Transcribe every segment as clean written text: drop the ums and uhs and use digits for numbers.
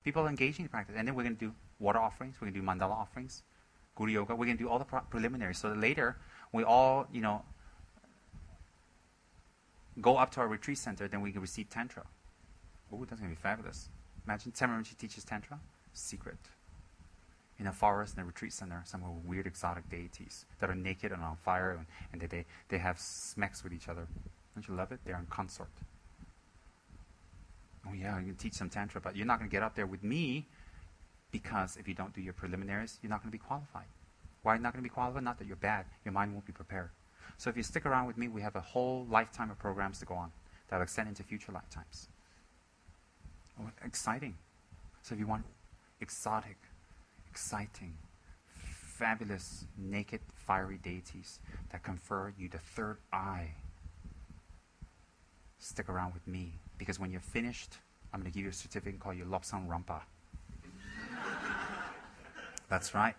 People are engaging in practice. And then we're going to do water offerings. We're going to do mandala offerings, Guru Yoga. We're going to do all the preliminaries. So that later, we all, go up to our retreat center, then we can receive Tantra. Oh, that's going to be fabulous. Imagine Tenma Rinpoche teaches Tantra. Secret. In a forest, in a retreat center, some weird exotic deities that are naked and on fire, and they have smacks with each other. Don't you love it? They're in consort. Oh yeah, you can teach some Tantra, but you're not going to get up there with me because if you don't do your preliminaries, you're not going to be qualified. Why are you not going to be qualified? Not that you're bad. Your mind won't be prepared. So if you stick around with me, we have a whole lifetime of programs to go on that will extend into future lifetimes. Oh, exciting. So if you want exotic, exciting, fabulous, naked, fiery deities that confer you the third eye, stick around with me. Because when you're finished, I'm going to give you a certificate called your Lobsang Rampa. That's right.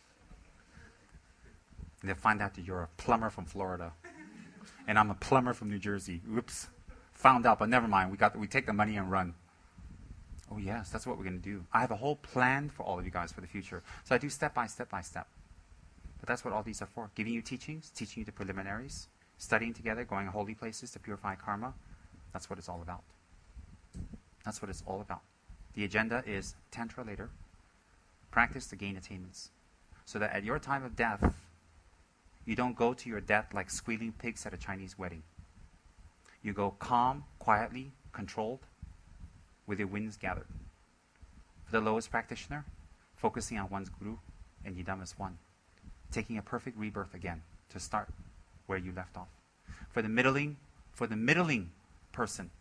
And they'll find out that you're a plumber from Florida. And I'm a plumber from New Jersey. Oops. Found out, but never mind. We take the money and run. Oh yes, that's what we're going to do. I have a whole plan for all of you guys for the future. So I do step by step by step. But that's what all these are for. Giving you teachings, teaching you the preliminaries, studying together, going to holy places to purify karma. That's what it's all about. That's what it's all about. The agenda is Tantra later. Practice to gain attainments. So that at your time of death, you don't go to your death like squealing pigs at a Chinese wedding. You go calm, quietly, controlled, with your winds gathered. For the lowest practitioner, focusing on one's guru and yidam as one. Taking a perfect rebirth again to start where you left off. For the middling person,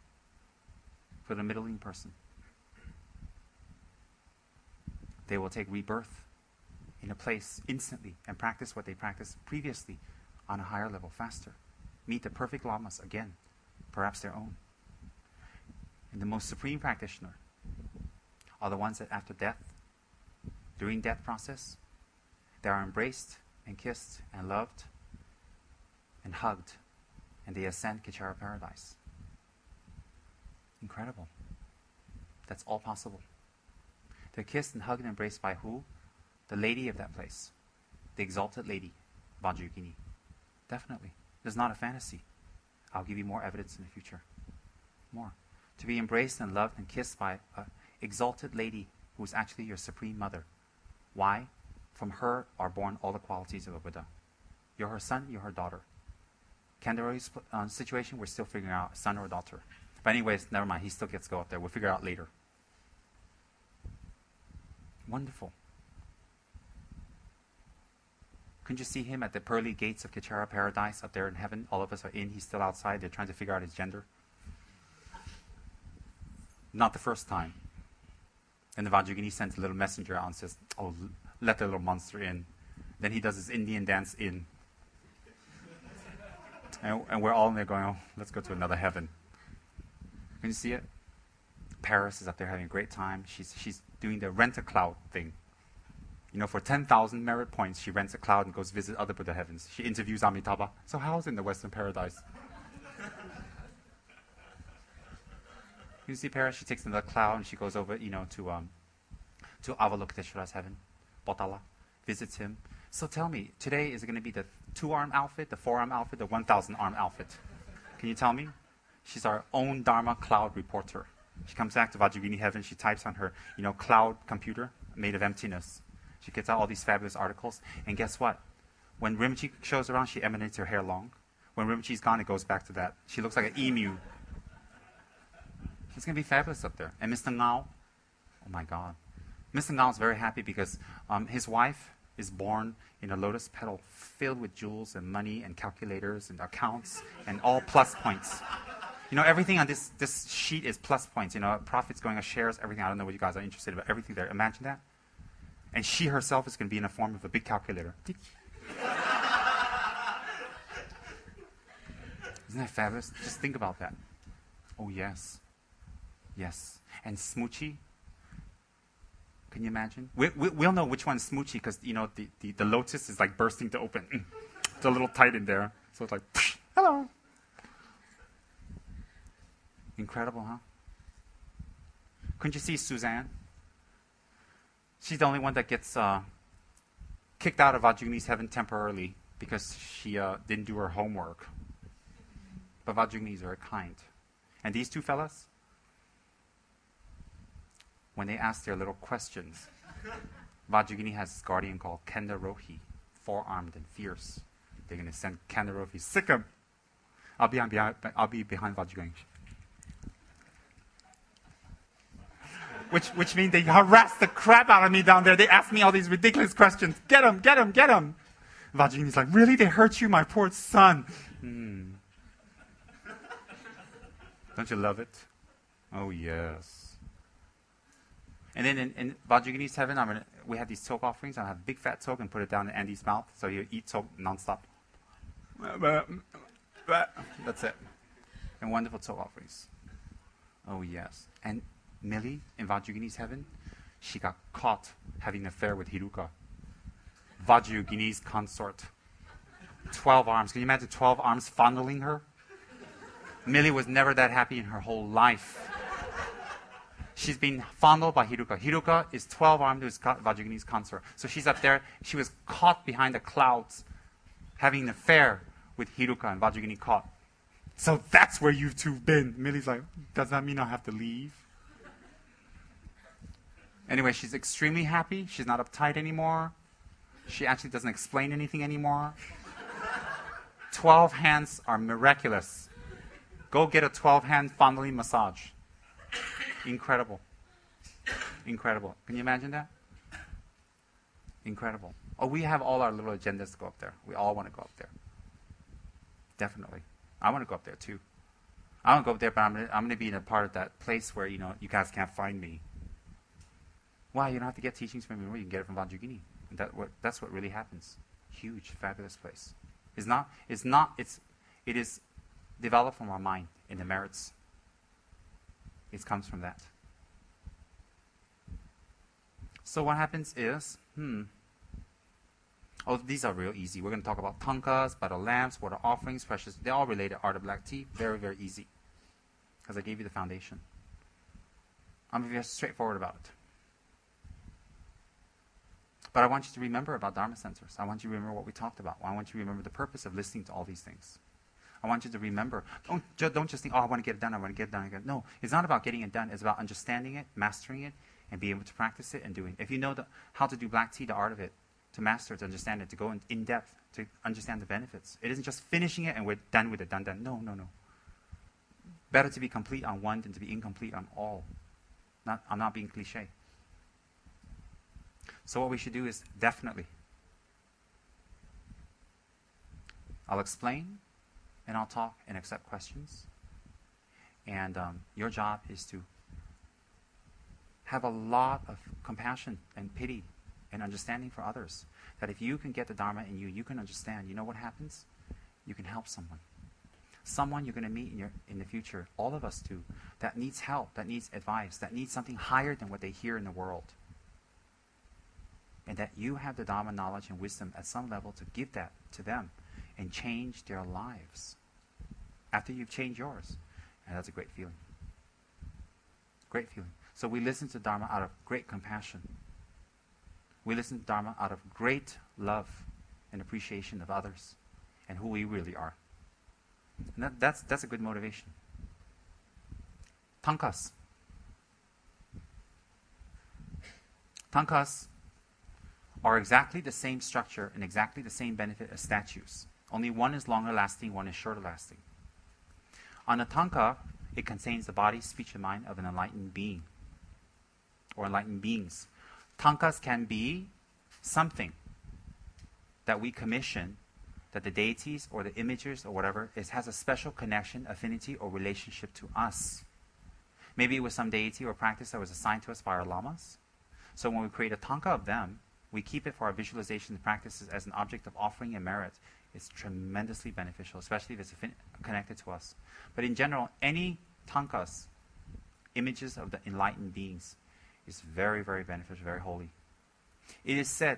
they will take rebirth in a place instantly and practice what they practiced previously on a higher level faster. Meet the perfect lamas again, perhaps their own. And the most supreme practitioner are the ones that after death, during death process, they are embraced and kissed and loved and hugged, and they ascend Kechara paradise. Incredible. That's all possible. They're kissed and hugged and embraced by who? The lady of that place. The exalted lady, Vajrayogini. Definitely. This is not a fantasy. I'll give you more evidence in the future. More. To be embraced and loved and kissed by an exalted lady who is actually your supreme mother. Why? From her are born all the qualities of a Buddha. You're her son, you're her daughter. Kandaroi's situation, we're still figuring out son or daughter. But anyways, never mind, he still gets to go up there. We'll figure out later. Wonderful. Couldn't you see him at the pearly gates of Kechara paradise up there in heaven? All of us are in, he's still outside. They're trying to figure out his gender. Not the first time. And the Vajrayogini sends a little messenger out and says, oh, let the little monster in. Then he does his Indian dance in. And we're all in there going, oh, let's go to another heaven. Can you see it? Paris is up there having a great time. She's doing the rent-a-cloud thing. You know, for 10,000 merit points, she rents a cloud and goes visit other Buddha heavens. She interviews Amitabha. So how's it in the Western paradise? You see Paris, she takes another cloud and she goes over, to Avalokiteshvara's heaven, Potala, visits him. So tell me, today is it going to be the 2-arm outfit, the 4-arm outfit, the 1,000-arm outfit? Can you tell me? She's our own Dharma cloud reporter. She comes back to Vajrayogini heaven, she types on her, cloud computer made of emptiness. She gets out all these fabulous articles, and guess what? When Rinpoche shows around, she emanates her hair long. When Rinpoche's gone, it goes back to that. She looks like an emu. It's going to be fabulous up there. And Mr. Ngao, oh my God. Mr. Ngao is very happy because his wife is born in a lotus petal filled with jewels and money and calculators and accounts and all plus points. Everything on this sheet is plus points. Profits going on shares, everything. I don't know what you guys are interested in, but everything there. Imagine that. And she herself is going to be in the form of a big calculator. Isn't that fabulous? Just think about that. Oh, yes. Yes. And Smoochie, can you imagine? We'll know which one's Smoochie because, the lotus is like bursting to open. It's a little tight in there. So it's like, hello. Incredible, huh? Couldn't you see Suzanne? She's the only one that gets kicked out of Vajrayani's heaven temporarily because she didn't do her homework. But Vajrayani is very kind. And these two fellas, when they ask their little questions, Vajrayani has this guardian called Kendarohi, four-armed and fierce. They're going to send Kendarohi, sick him. I'll be behind Vajrayani. Which means they harass the crap out of me down there. They ask me all these ridiculous questions. Get him, get him, get him. Vajrayani's like, really? They hurt you, my poor son? Don't you love it? Oh, yes. And then in Vajrayani's heaven, we have these soap offerings. I'll have a big fat soap and put it down in Andy's mouth. So you eat soap nonstop. That's it. And wonderful soap offerings. Oh, yes. And Millie, in Vajrayani's heaven, she got caught having an affair with Hiruka, Vajrayani's consort. 12 arms. Can you imagine 12 arms fondling her? Millie was never that happy in her whole life. She's been fondled by Hiruka. Hiruka is 12-armed who's Vajrayani's consort. So she's up there. She was caught behind the clouds having an affair with Hiruka, and Vajrayani caught. So that's where you two been. Millie's like, does that mean I have to leave? Anyway, she's extremely happy. She's not uptight anymore. She actually doesn't explain anything anymore. 12 hands are miraculous. Go get a 12-hand fondling massage. Incredible. Incredible. Can you imagine that? Incredible. Oh, we have all our little agendas to go up there. We all want to go up there. Definitely. I want to go up there too. I want to go up there, but I'm going to be in a part of that place where, you guys can't find me. Why? You don't have to get teachings from me. You can get it from Vajrayani. That's what really happens. Huge, fabulous place. It is developed from our mind in the merits. It comes from that. So what happens is, these are real easy. We're going to talk about tankas, butter lamps, water offerings, precious. They're all related. Art of black tea, very, very easy. Because I gave you the foundation. I'm very straightforward about it. But I want you to remember about Dharma centers. I want you to remember what we talked about. I want you to remember the purpose of listening to all these things. I want you to remember. Don't just think, I want to get it done, I want to get it done. No, it's not about getting it done. It's about understanding it, mastering it, and being able to practice it and doing it. If you know how to do black tea, the art of it, to master it, to understand it, to go in depth, to understand the benefits. It isn't just finishing it and we're done with it, done. No. Better to be complete on one than to be incomplete on all. I'm not being cliche. So what we should do is definitely, I'll explain, and I'll talk and accept questions. And your job is to have a lot of compassion and pity and understanding for others. That if you can get the Dharma in you, you can understand. You know what happens? You can help someone. Someone you're going to meet in the future, all of us do, that needs help, that needs advice, that needs something higher than what they hear in the world. And that you have the Dharma knowledge and wisdom at some level to give that to them and change their lives after you've changed yours. And that's a great feeling. Great feeling. So we listen to Dharma out of great compassion. We listen to Dharma out of great love and appreciation of others and who we really are. And that's a good motivation. Tankas. Tankas are exactly the same structure and exactly the same benefit as statues. Only one is longer lasting, one is shorter lasting. On a tanka, it contains the body, speech, and mind of an enlightened being or enlightened beings. Tankas can be something that we commission, that the deities or the images or whatever has a special connection, affinity, or relationship to us. Maybe it was some deity or practice that was assigned to us by our lamas. So when we create a tanka of them, we keep it for our visualization and practices as an object of offering and merit. It's tremendously beneficial, especially if it's connected to us. But in general, any tankas, images of the enlightened beings, is very, very beneficial, very holy. It is said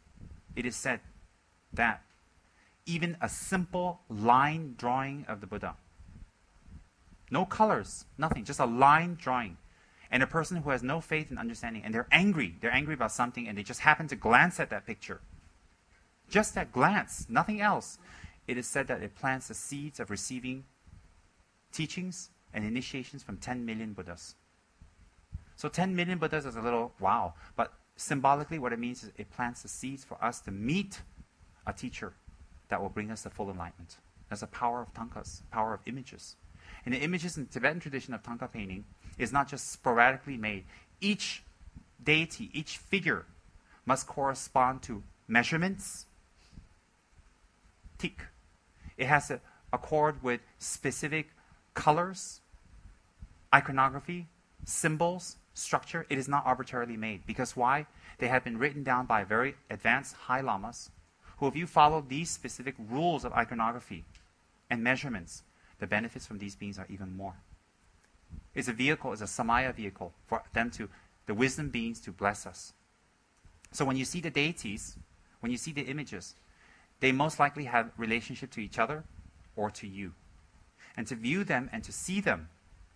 that even a simple line drawing of the Buddha, no colors, nothing, just a line drawing, And a person who has no faith and understanding, and they're angry about something, and they just happen to glance at that picture. Just that glance, nothing else. It is said that it plants the seeds of receiving teachings and initiations from 10 million Buddhas. So 10 million Buddhas is a little wow, but symbolically what it means is it plants the seeds for us to meet a teacher that will bring us to full enlightenment. That's the power of thangkas, power of images. And the images in the Tibetan tradition of thangka painting is not just sporadically made. Each deity, each figure must correspond to measurements, tik. It has to accord with specific colors, iconography, symbols, structure. It is not arbitrarily made. Because why? They have been written down by very advanced high lamas who, if you follow these specific rules of iconography and measurements, the benefits from these beings are even more. It's a vehicle, it's a samaya vehicle for them to, the wisdom beings, to bless us. So when you see the deities, when you see the images, they most likely have relationship to each other or to you. And to view them and to see them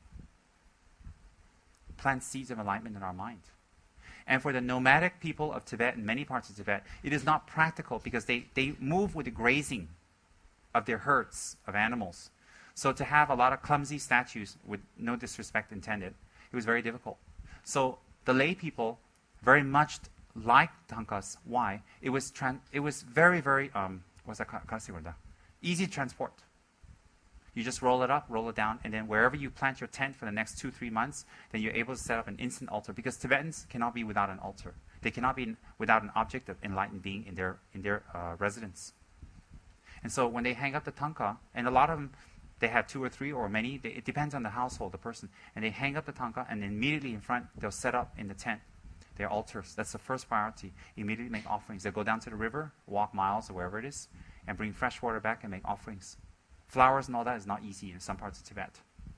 plants seeds of enlightenment in our mind. And for the nomadic people of Tibet and many parts of Tibet, it is not practical because they move with the grazing of their herds of animals. So to have a lot of clumsy statues, with no disrespect intended, it was very difficult. So the lay people very much liked thangkas. Why? It was very, very, what's that? Easy to transport. You just roll it up, roll it down, and then wherever you plant your tent for the next 2-3 months, then you're able to set up an instant altar. Because Tibetans cannot be without an altar. They cannot be without an object of enlightened being in their residence. And so when they hang up the thangka, and a lot of them, they have 2 or 3 or many, it depends on the household, the person, and they hang up the thangka, and immediately in front, they'll set up in the tent their altars. That's the first priority. Immediately make offerings. They'll go down to the river, walk miles or wherever it is, and bring fresh water back and make offerings. Flowers and all that is not easy in some parts of Tibet.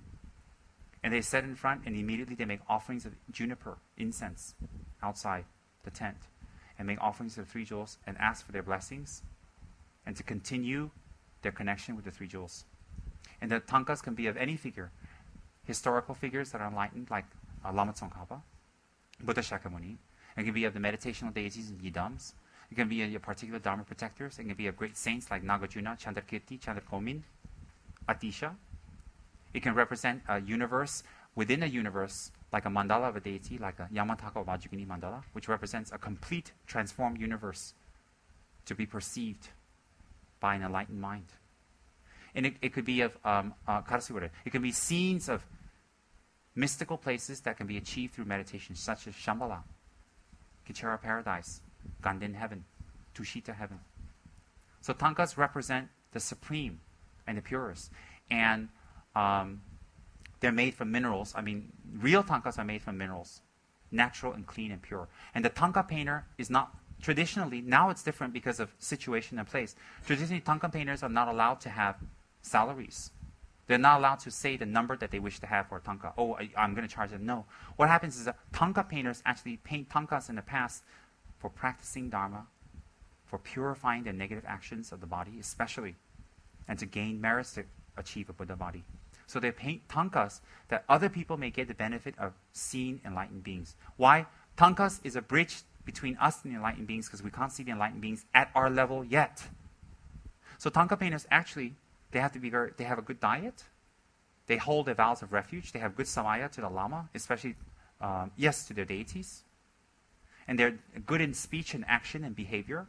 And they set in front, and immediately they make offerings of juniper, incense, outside the tent, and make offerings of the 3 jewels, and ask for their blessings, and to continue their connection with the 3 jewels. And the thangkas can be of any figure. Historical figures that are enlightened, like Lama Tsongkhapa, Buddha Shakyamuni. It can be of the meditational deities and yidams. It can be of particular dharma protectors. It can be of great saints like Nagarjuna, Chandrakirti, Chandrakomin, Atisha. It can represent a universe within a universe, like a mandala of a deity, like a Yamataka or Majjhigini mandala, which represents a complete transformed universe to be perceived by an enlightened mind. And it could be of Karasivara. It can be scenes of mystical places that can be achieved through meditation, such as Shambhala, Kichara Paradise, Ganden Heaven, Tushita Heaven. So thangkas represent the supreme and the purest. And they're made from minerals. I mean, real thangkas are made from minerals, natural and clean and pure. And the thangka painter is not, traditionally, now it's different because of situation and place. Traditionally, thangka painters are not allowed to have salaries. They're not allowed to say the number that they wish to have for a thangka. Oh, I'm going to charge them. No. What happens is that thangka painters actually paint thangkas in the past for practicing dharma, for purifying the negative actions of the body, especially, and to gain merits to achieve a Buddha body. So they paint thangkas that other people may get the benefit of seeing enlightened beings. Why? Thangkas is a bridge between us and the enlightened beings because we can't see the enlightened beings at our level yet. So thangka painters actually, they have a good diet. They hold their vows of refuge. They have good samaya to the lama, especially, to their deities. And they're good in speech and action and behavior.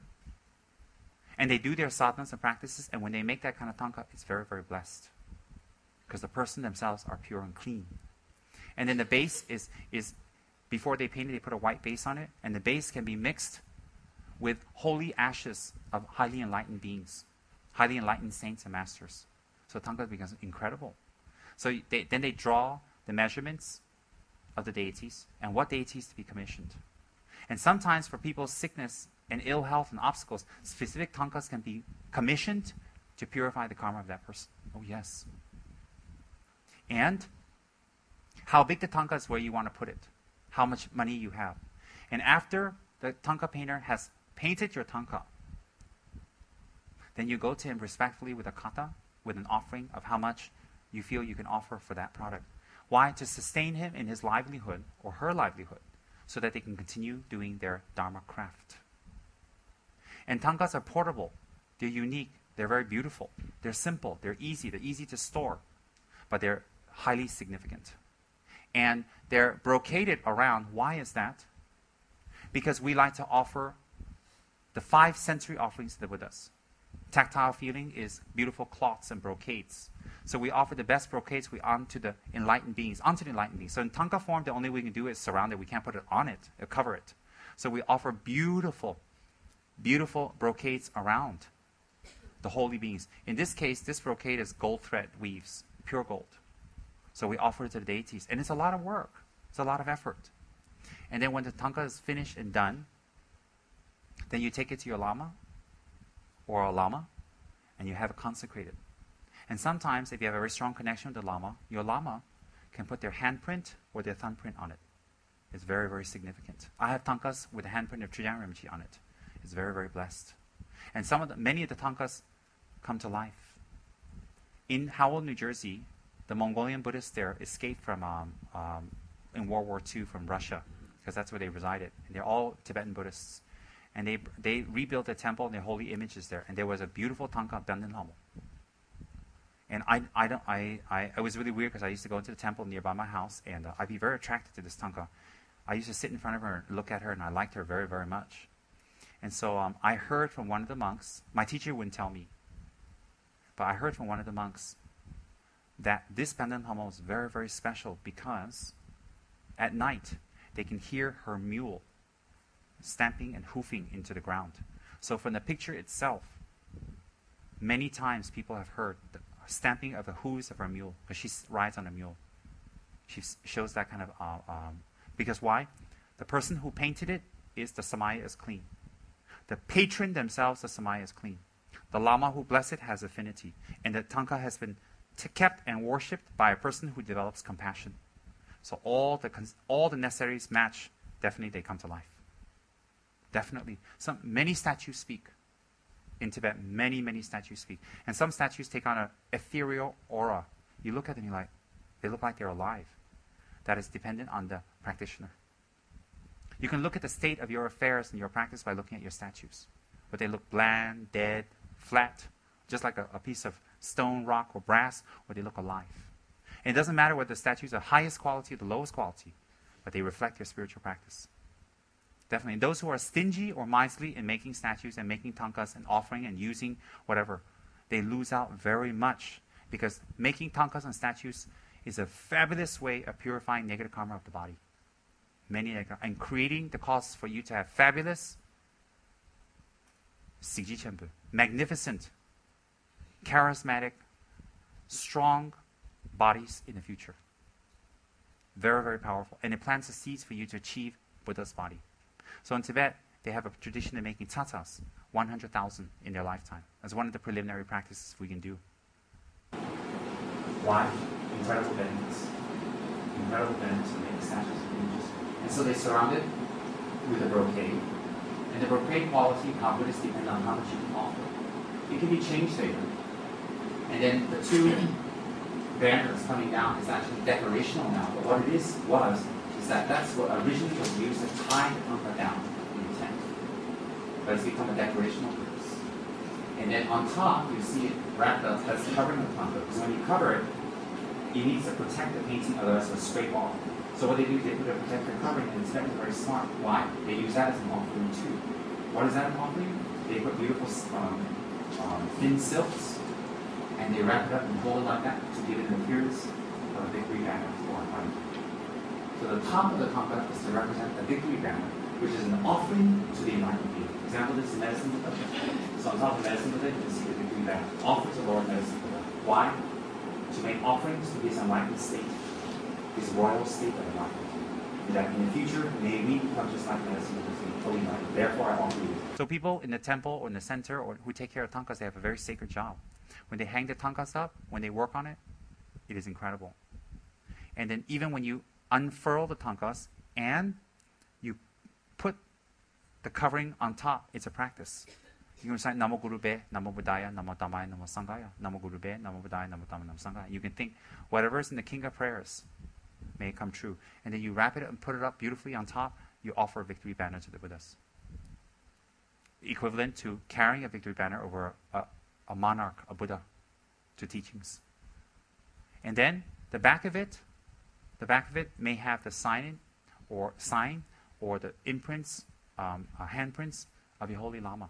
And they do their sadhanas and practices, and when they make that kind of thangka, it's very, very blessed. Because the person themselves are pure and clean. And then the base is before they paint it, they put a white base on it, and the base can be mixed with holy ashes of highly enlightened beings, highly enlightened saints and masters. So thangka becomes incredible. So then they draw the measurements of the deities and what deities to be commissioned. And sometimes for people's sickness and ill health and obstacles, specific thangkas can be commissioned to purify the karma of that person. Oh yes. And how big the thangka is where you want to put it, how much money you have. And after the thangka painter has painted your thangka, then you go to him respectfully with a kata, with an offering of how much you feel you can offer for that product. Why? To sustain him in his livelihood or her livelihood so that they can continue doing their Dharma craft. And tankas are portable. They're unique. They're very beautiful. They're simple. They're easy. They're easy to store. But they're highly significant. And they're brocaded around. Why is that? Because we like to offer the 5 sensory offerings to the Buddhas. Tactile feeling is beautiful cloths and brocades. So we offer the best brocades onto the enlightened beings. So in tanka form, the only way we can do it is surround it. We can't put it on it or cover it. So we offer beautiful, beautiful brocades around the holy beings. In this case, this brocade is gold thread weaves, pure gold. So we offer it to the deities. And it's a lot of work. It's a lot of effort. And then when the tanka is finished and done, then you take it to your lama or a lama and you have it consecrated. And sometimes, if you have a very strong connection with the lama, your lama can put their handprint or their thumbprint on it. It's very, very significant. I have tankas with the handprint of Trijang Rinpoche on it. It's very, very blessed. And many of the tankas come to life. In Howell, New Jersey, the Mongolian Buddhists there escaped from in World War II from Russia, because that's where they resided. And they're all Tibetan Buddhists. And they rebuilt their temple and their holy images there. And there was a beautiful tanka Banden Hamo. And it was really weird because I used to go into the temple nearby my house, and I'd be very attracted to this tanka. I used to sit in front of her and look at her, and I liked her very, very much. And so I heard from one of the monks, my teacher wouldn't tell me, but I heard from one of the monks that this Banden Hamo is very, very special because at night they can hear her mule stamping and hoofing into the ground. So from the picture itself, many times people have heard the stamping of the hooves of her mule, because she rides on a mule. She shows that kind of, because why? The person who painted it is the Samaya is clean. The patron themselves, the Samaya is clean. The Lama who blessed it has affinity. And the tanka has been kept and worshipped by a person who develops compassion. So all the necessaries match, definitely they come to life. Definitely. Many statues speak. In Tibet, many, many statues speak. And some statues take on an ethereal aura. You look at them, they look like they're alive. That is dependent on the practitioner. You can look at the state of your affairs and your practice by looking at your statues. But they look bland, dead, flat, just like a piece of stone, rock, or brass, or they look alive. And it doesn't matter whether the statues are highest quality or the lowest quality, but they reflect your spiritual practice. Definitely. And those who are stingy or miserly in making statues and making tankas and offering and using whatever, they lose out very much, because making tankas and statues is a fabulous way of purifying negative karma of the body. And creating the cause for you to have fabulous, magnificent, charismatic, strong bodies in the future. Very, very powerful. And it plants the seeds for you to achieve Buddha's body. So in Tibet, they have a tradition of making tsatsas, 100,000 in their lifetime. That's one of the preliminary practices we can do. Why? Incredible benefits. Incredible benefits of making statues of images. And so they surround it with a brocade. And the brocade quality, how good is dependent on how much you can offer. It can be changed later. And then the 2 banners coming down is actually decorational now. But what it is that's what originally was used to tie the tanka down in the tent. But it's become a decorational purpose. And then on top, you see it wrapped up as covering the tanka. Because when you cover it, it needs to protect the painting, otherwise it will scrape off. So what they do is they put a protector covering, and it's very smart. Why? They use that as an offering too. What is that an offering? They put beautiful thin silks, and they wrap it up and hold it like that to give it an appearance of a victory banner for our. So the top of the tanka is to represent a victory banner, which is an offering to the enlightened being. For example, this is medicine Buddha. So on top of medicine Buddha, you can see the victory banner. Offer to Lord medicine Buddha. Why? To make offerings to his enlightened state, his royal state of enlightenment. That in the future, may we become just like medicine Buddha, fully enlightened. Therefore, I offer you. So people in the temple or in the center or who take care of tankas, they have a very sacred job. When they hang the tankas up, when they work on it, it is incredible. And then even when you unfurl the tankas and you put the covering on top, it's a practice. You can recite Namo Guru Be, Namo Buddhaya, Namo Dhammaya, Namo Sanghaya, Namo Guru Be, Namo Buddhaya, Namo Dhammaya, Namo Sanghaya. You can think whatever is in the King of Prayers, may it come true. And then you wrap it up and put it up beautifully on top. You offer a victory banner to the Buddhas. Equivalent to carrying a victory banner over a monarch, a Buddha, to teachings. And then the back of it may have the sign or the imprints, handprints of your Holy Lama.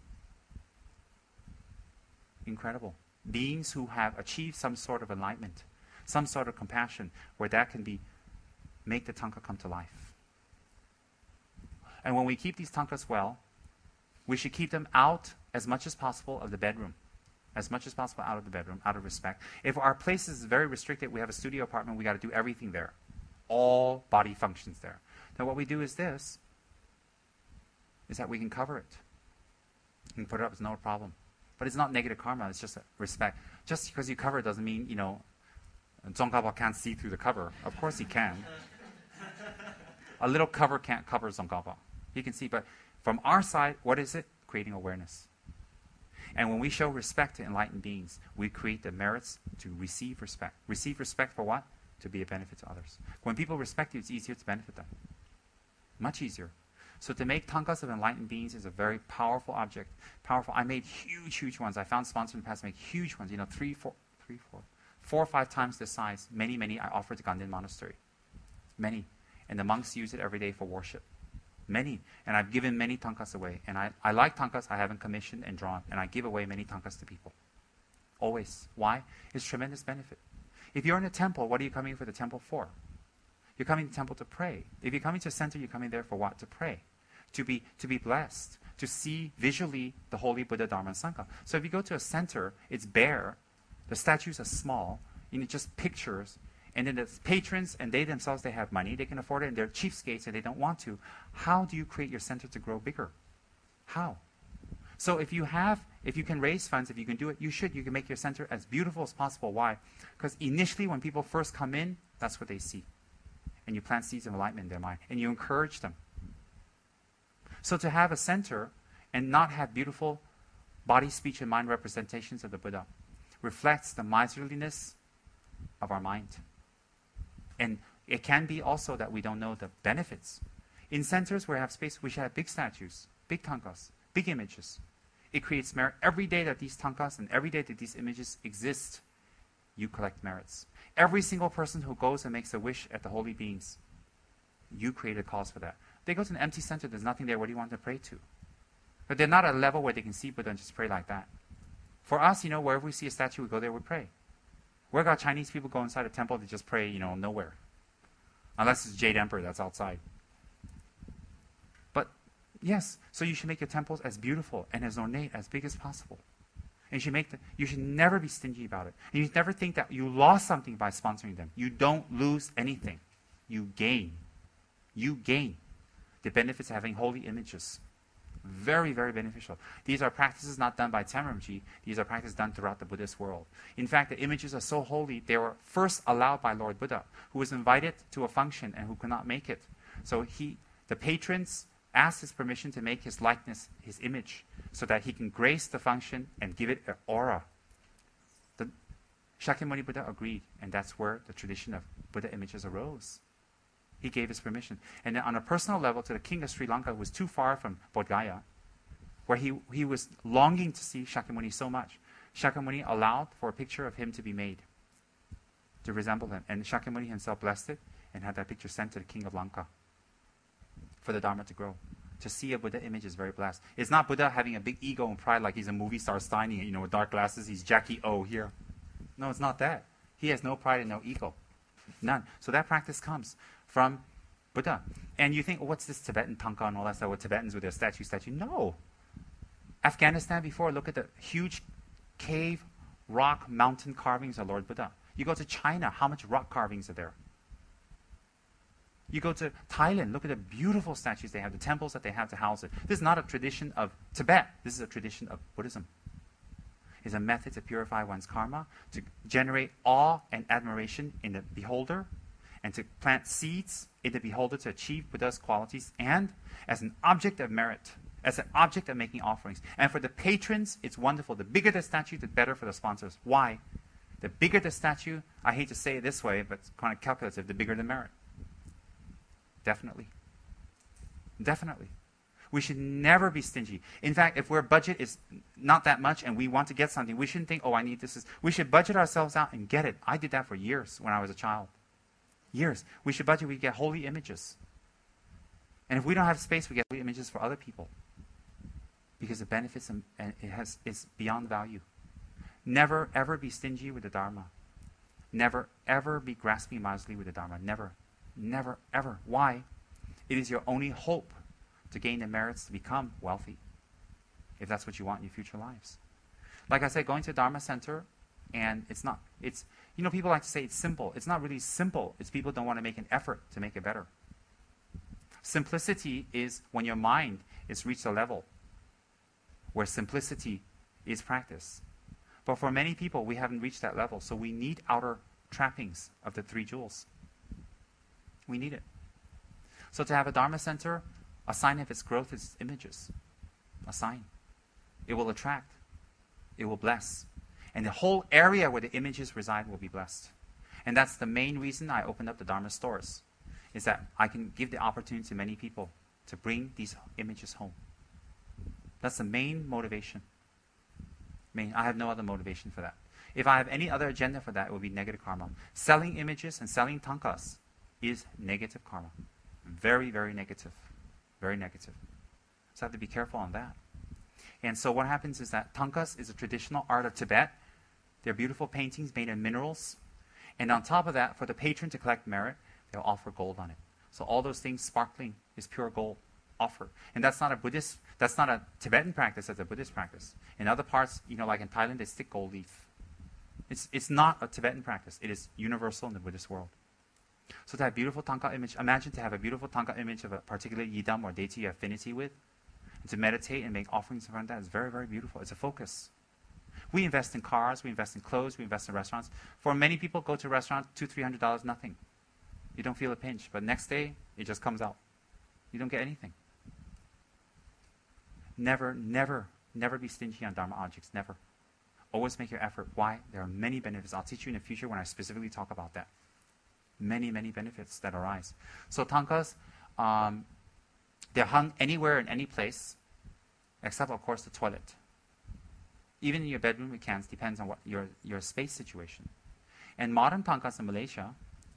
Incredible. Beings who have achieved some sort of enlightenment, some sort of compassion, where that can make the tanka come to life. And when we keep these tankas well, we should keep them out as much as possible of the bedroom. As much as possible out of the bedroom, out of respect. If our place is very restricted, we have a studio apartment, we got to do everything there. All body functions there. Now what we do is this, is that we can cover it. You can put it up, it's no problem. But it's not negative karma, it's just respect. Just because you cover it doesn't mean, Tsongkhapa can't see through the cover. Of course he can. A little cover can't cover Tsongkhapa. He can see, but from our side, what is it? Creating awareness. And when we show respect to enlightened beings, we create the merits to receive respect. Receive respect for what? To be a benefit to others. When people respect you, it's easier to benefit them. Much easier. So to make tankas of enlightened beings is a very powerful object. Powerful. I made huge ones. I found sponsors in the past make huge ones. 4 or 5 times the size. Many I offered to Ganden Monastery. Many. And the monks use it every day for worship. Many. And I've given many tankas away. And I like tankas I haven't commissioned and drawn. And I give away many tankas to people. Always. Why? It's tremendous benefit. If you're in a temple, what are you coming for the temple for? You're coming to the temple to pray. If you're coming to a center, you're coming there for what? To pray. To be blessed. To see visually the Holy Buddha, Dharma, and Sangha. So if you go to a center, it's bare. The statues are small. Just pictures. And then the patrons, and they themselves, they have money, they can afford it, and they're cheapskates and they don't want to. How do you create your center to grow bigger? How? So if you can raise funds, if you can do it, you can make your center as beautiful as possible. Why? Because initially when people first come in, that's what they see. And you plant seeds of enlightenment in their mind, and you encourage them. So to have a center and not have beautiful body, speech, and mind representations of the Buddha reflects the miserliness of our mind. And it can be also that we don't know the benefits. In centers where we have space, we should have big statues, big tankas, big images. It creates merit. Every day that these tankas and every day that these images exist, you collect merits. Every single person who goes and makes a wish at the holy beings, you create a cause for that. They go to an empty center, there's nothing there, what do you want to pray to? But they're not at a level where they can see Buddha and just pray like that. For us, wherever we see a statue, we go there, we pray. Where got Chinese people go inside a temple to just pray, nowhere? Unless it's Jade Emperor that's outside. But, yes, so you should make your temples as beautiful and as ornate, as big as possible. And you should never be stingy about it. And you should never think that you lost something by sponsoring them. You don't lose anything. You gain. You gain the benefits of having holy images. Very, very beneficial. These are practices not done by Tenrimji. These are practices done throughout the Buddhist world. In fact, the images are so holy, they were first allowed by Lord Buddha, who was invited to a function and who could not make it. So the patrons asked his permission to make his likeness, his image, so that he can grace the function and give it an aura. The Shakyamuni Buddha agreed, and that's where the tradition of Buddha images arose. He gave his permission. And then on a personal level, to the king of Sri Lanka, who was too far from Bodh Gaya, where he was longing to see Shakyamuni so much, Shakyamuni allowed for a picture of him to be made to resemble him. And Shakyamuni himself blessed it and had that picture sent to the king of Lanka for the Dharma to grow. To see a Buddha image is very blessed. It's not Buddha having a big ego and pride like he's a movie star Steiny, with dark glasses, he's Jackie O here. No, it's not that. He has no pride and no ego. None. So that practice comes from Buddha. And you think, what's this Tibetan tanka and all that stuff with Tibetans with their statue? No. Afghanistan before, look at the huge cave, rock, mountain carvings of Lord Buddha. You go to China, how much rock carvings are there? You go to Thailand, look at the beautiful statues they have, the temples that they have to house it. This is not a tradition of Tibet. This is a tradition of Buddhism. It's a method to purify one's karma, to generate awe and admiration in the beholder, and to plant seeds in the beholder to achieve Buddha's qualities, and as an object of merit, as an object of making offerings. And for the patrons, it's wonderful. The bigger the statue, the better for the sponsors. Why? The bigger the statue, I hate to say it this way, but it's kind of calculative, the bigger the merit. Definitely. Definitely. We should never be stingy. In fact, if our budget is not that much and we want to get something, we shouldn't think, oh, I need this. We should budget ourselves out and get it. I did that for years when I was a child. Years. We should budget, we get holy images. And if we don't have space, we get holy images for other people. Because the benefits and it's beyond value. Never, ever be stingy with the Dharma. Never, ever be grasping miserly with the Dharma. Never. Never, ever. Why? It is your only hope to gain the merits to become wealthy, if that's what you want in your future lives. Like I said, going to a Dharma center, and people like to say it's simple. It's not really simple. It's people don't want to make an effort to make it better. Simplicity is when your mind is reached a level where simplicity is practice. But for many people, we haven't reached that level, so we need outer trappings of the three jewels. We need it. So to have a Dharma center, a sign of its growth is images. A sign. It will attract. It will bless. And the whole area where the images reside will be blessed. And that's the main reason I opened up the Dharma stores, is that I can give the opportunity to many people to bring these images home. That's the main motivation. I have no other motivation for that. If I have any other agenda for that, it would be negative karma. Selling images and selling tankas is negative karma. Very, very negative. Very negative. So I have to be careful on that. And so what happens is that tankas is a traditional art of Tibet. They're beautiful paintings made in minerals. And on top of that, for the patron to collect merit, they'll offer gold on it. So all those things sparkling is pure gold offered. And that's not a Tibetan practice, that's a Buddhist practice. In other parts, like in Thailand, they stick gold leaf. It's not a Tibetan practice. It is universal in the Buddhist world. So to have beautiful tanka image, imagine to have a beautiful tanka image of a particular yidam or deity you have affinity with, and to meditate and make offerings in front of that is very, very beautiful. It's a focus. We invest in cars, we invest in clothes, we invest in restaurants. For many people, go to a restaurant, $200, $300, nothing. You don't feel a pinch, but next day, it just comes out. You don't get anything. Never, never, never be stingy on Dharma objects, never. Always make your effort. Why? There are many benefits. I'll teach you in the future when I specifically talk about that. Many, many benefits that arise. So tankas, they're hung anywhere in any place, except, of course, the toilet. Even in your bedroom, it can. Depends on what your space situation. And modern tankas in Malaysia,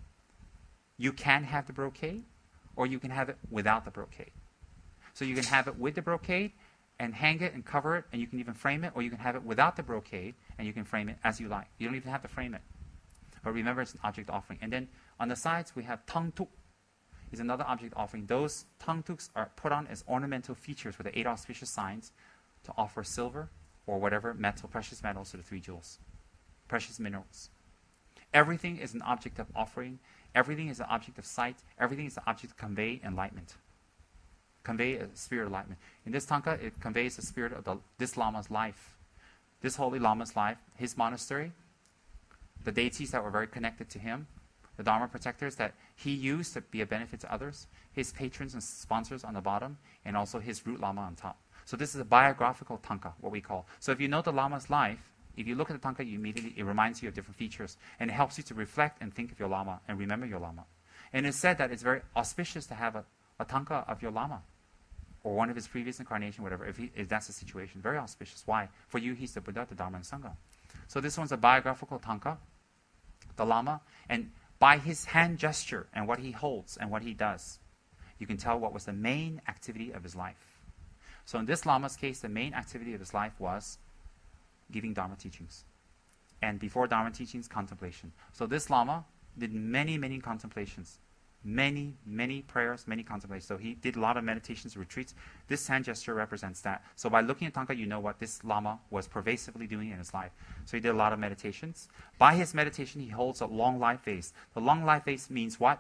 you can have the brocade, or you can have it without the brocade. So you can have it with the brocade and hang it and cover it, and you can even frame it, or you can have it without the brocade, and you can frame it as you like. You don't even have to frame it. But remember, it's an object offering. And then on the sides, we have tung tuk, is another object offering. Those tung tuks are put on as ornamental features with the 8 auspicious signs to offer silver or whatever metal, precious metals to the 3 jewels, precious minerals. Everything is an object of offering. Everything is an object of sight. Everything is an object to convey enlightenment. Convey a spirit of enlightenment. In this tanka, it conveys the spirit of this Lama's life. This holy Lama's life, his monastery, the deities that were very connected to him, the Dharma protectors that he used to be a benefit to others, his patrons and sponsors on the bottom, and also his root Lama on top. So this is a biographical tanka, what we call. So if you know the Lama's life, if you look at the tanka, it reminds you of different features, and it helps you to reflect and think of your Lama and remember your Lama. And it's said that it's very auspicious to have a tanka of your Lama, or one of his previous incarnation, whatever, if that's the situation. Very auspicious. Why? For you, he's the Buddha, the Dharma, and Sangha. So this one's a biographical tanka, the Lama, and by his hand gesture and what he holds and what he does, you can tell what was the main activity of his life. So in this Lama's case, the main activity of his life was giving Dharma teachings. And before Dharma teachings, contemplation. So this Lama did many, many contemplations. Many, many prayers, many contemplations. So he did a lot of meditations, retreats. This hand gesture represents that. So by looking at tanka, you know what this Lama was pervasively doing in his life. So he did a lot of meditations. By his meditation, he holds a long life vase. The long life vase means what?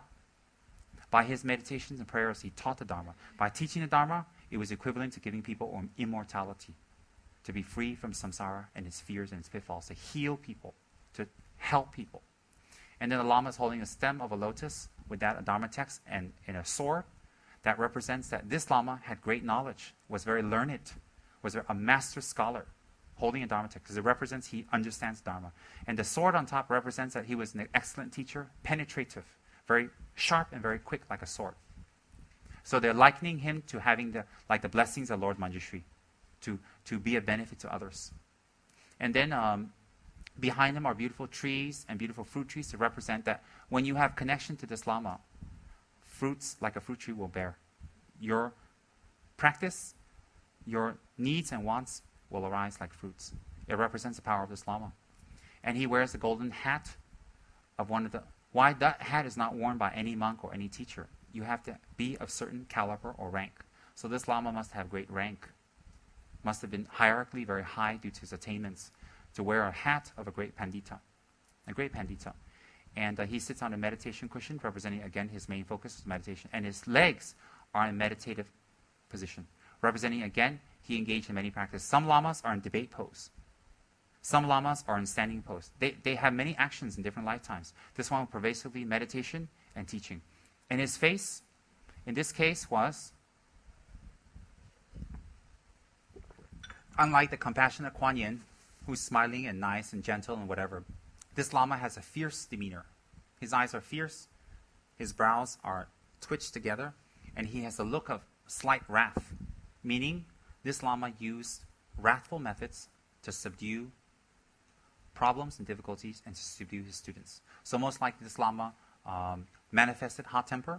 By his meditations and prayers, he taught the Dharma. By teaching the Dharma, it was equivalent to giving people immortality, to be free from samsara and its fears and its pitfalls, to heal people, to help people. And then the Lama is holding a stem of a lotus with that a Dharma text and a sword that represents that this Lama had great knowledge, was very learned, was a master scholar. holding a Dharma text, because it represents he understands Dharma. And the sword on top represents that he was an excellent teacher, penetrative, very sharp and very quick like a sword. So they're likening him to having the blessings of Lord Manjushri, to be a benefit to others. And then behind him are beautiful trees and beautiful fruit trees to represent that when you have connection to this Lama, fruits like a fruit tree will bear. Your practice, your needs and wants will arise like fruits. It represents the power of this Lama. And he wears the golden hat of one of the... Why that hat is not worn by any monk or any teacher? You have to be of certain caliber or rank. So this Lama must have great rank. Must have been hierarchically very high due to his attainments, to wear a hat of a great Pandita. A great Pandita. And he sits on a meditation cushion, representing, again, his main focus is meditation. And his legs are in meditative position, representing, again, he engaged in many practices. Some lamas are in debate pose. Some lamas are in standing pose. They have many actions in different lifetimes. This one pervasively meditation and teaching. And his face, in this case, was, unlike the compassionate Kuan Yin, who's smiling and nice and gentle and whatever, this Lama has a fierce demeanor. His eyes are fierce, his brows are twitched together, and he has a look of slight wrath, meaning this Lama used wrathful methods to subdue problems and difficulties and to subdue his students. So most likely this Lama manifested hot temper,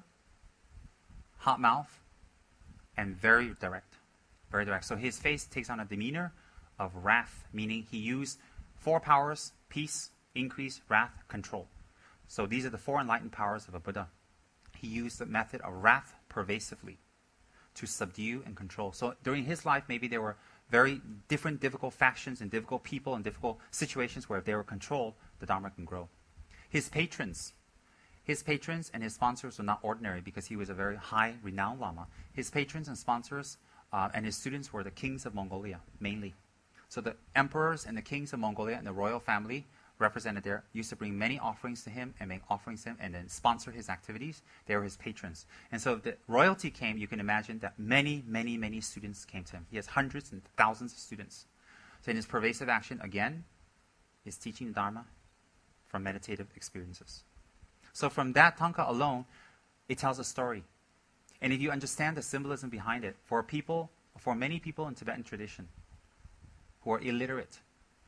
hot mouth, and very direct. Very direct. So his face takes on a demeanor of wrath, meaning he used 4 powers: peace, increase, wrath, control. So these are the 4 enlightened powers of a Buddha. He used the method of wrath pervasively to subdue and control. So during his life, maybe there were very different difficult factions and difficult people and difficult situations where if they were controlled, the Dharma can grow. His patrons and his sponsors were not ordinary because he was a very high renowned Lama. His patrons and sponsors and his students were the kings of Mongolia, mainly. So the emperors and the kings of Mongolia and the royal family represented there used to bring many offerings to him and make offerings to him and then sponsor his activities. They were his patrons. And so if the royalty came, you can imagine that many, many, many students came to him. He has hundreds and thousands of students. So in his pervasive action, again, is teaching the Dharma from meditative experiences. So from that tanka alone, it tells a story. And if you understand the symbolism behind it, for many people in Tibetan tradition who are illiterate,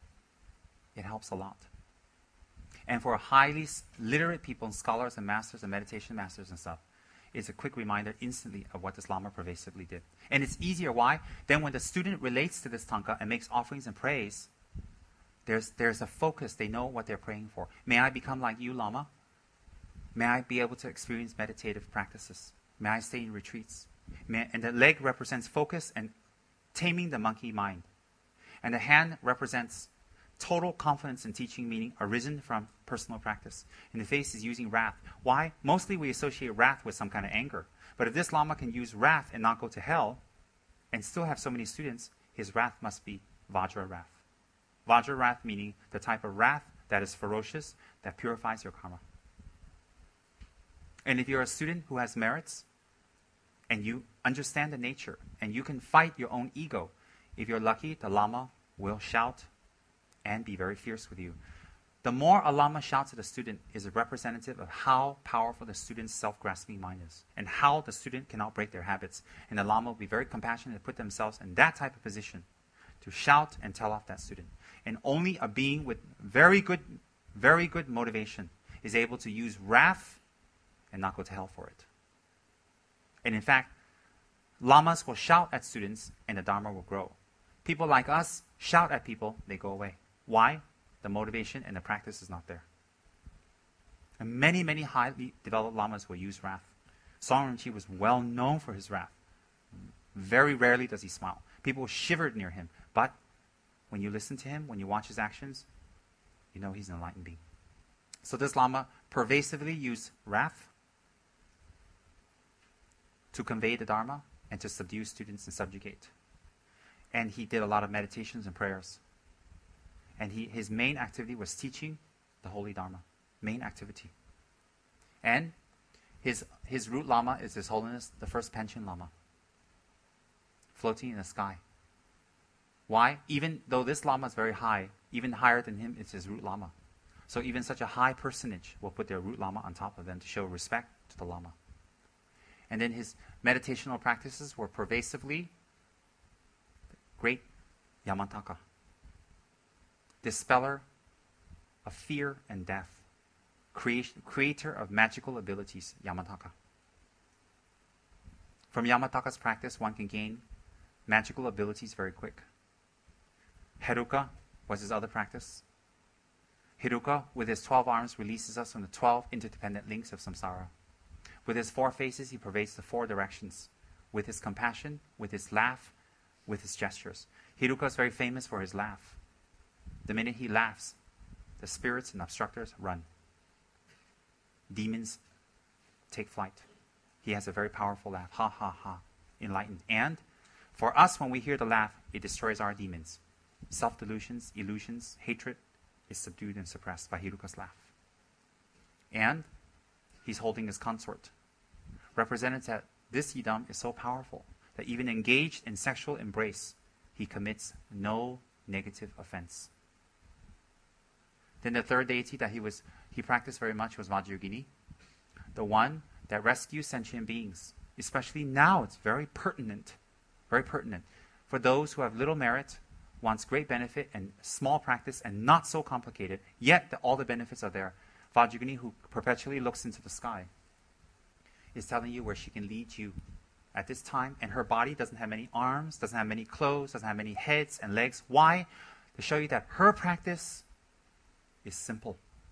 it helps a lot. And for highly literate people, scholars and masters and meditation masters and stuff, it's a quick reminder instantly of what this Lama pervasively did. And it's easier, why? Then when the student relates to this tanka and makes offerings and prays, there's a focus. They know what they're praying for. May I become like you, Lama? May I be able to experience meditative practices? May I stay in retreats? And the leg represents focus and taming the monkey mind. And the hand represents total confidence in teaching, meaning arisen from personal practice. And the face is using wrath. Why? Mostly we associate wrath with some kind of anger. But if this Lama can use wrath and not go to hell, and still have so many students, his wrath must be Vajra wrath. Vajra wrath meaning the type of wrath that is ferocious, that purifies your karma. And if you're a student who has merits, and you understand the nature, and you can fight your own ego, if you're lucky, the Lama will shout and be very fierce with you. The more a Lama shouts at a student is a representative of how powerful the student's self-grasping mind is, and how the student cannot break their habits. And the Lama will be very compassionate to put themselves in that type of position, to shout and tell off that student. And only a being with very good motivation is able to use wrath and not go to hell for it. And in fact, Lamas will shout at students and the Dharma will grow. People like us shout at people, they go away. Why? The motivation and the practice is not there. And many, many highly developed Lamas will use wrath. Song Rinpoche was well known for his wrath. Very rarely does he smile. People shivered near him. But when you listen to him, when you watch his actions, you know he's an enlightened being. So this Lama pervasively used wrath to convey the Dharma and to subdue students and subjugate. And he did a lot of meditations and prayers. And his main activity was teaching the Holy Dharma. Main activity. And his root Lama is His Holiness, the first Panchen Lama. Floating in the sky. Why? Even though this Lama is very high, even higher than him is his root Lama. So even such a high personage will put their root Lama on top of them to show respect to the Lama. And then his meditational practices were pervasively great Yamataka, dispeller of fear and death, creator of magical abilities, Yamataka. From Yamataka's practice, one can gain magical abilities very quick. Heruka was his other practice. Heruka, with his 12 arms, releases us from the 12 interdependent links of samsara. With his 4 faces, he pervades the 4 directions. With his compassion, with his laugh, with his gestures. Heruka is very famous for his laugh. The minute he laughs, the spirits and obstructors run. Demons take flight. He has a very powerful laugh. Ha, ha, ha. Enlightened. And for us, when we hear the laugh, it destroys our demons. Self-delusions, illusions, hatred is subdued and suppressed by Heruka's laugh. And he's holding his consort. Represented that this yidam is so powerful that even engaged in sexual embrace, he commits no negative offense. Then the third deity that he practiced very much was Vajrayogini, the one that rescues sentient beings. Especially now, it's very pertinent for those who have little merit, wants great benefit and small practice and not so complicated, yet all the benefits are there. Vajrayogini, who perpetually looks into the sky, is telling you where she can lead you at this time. And her body doesn't have many arms, doesn't have many clothes, doesn't have many heads and legs. Why? To show you that her practice is simple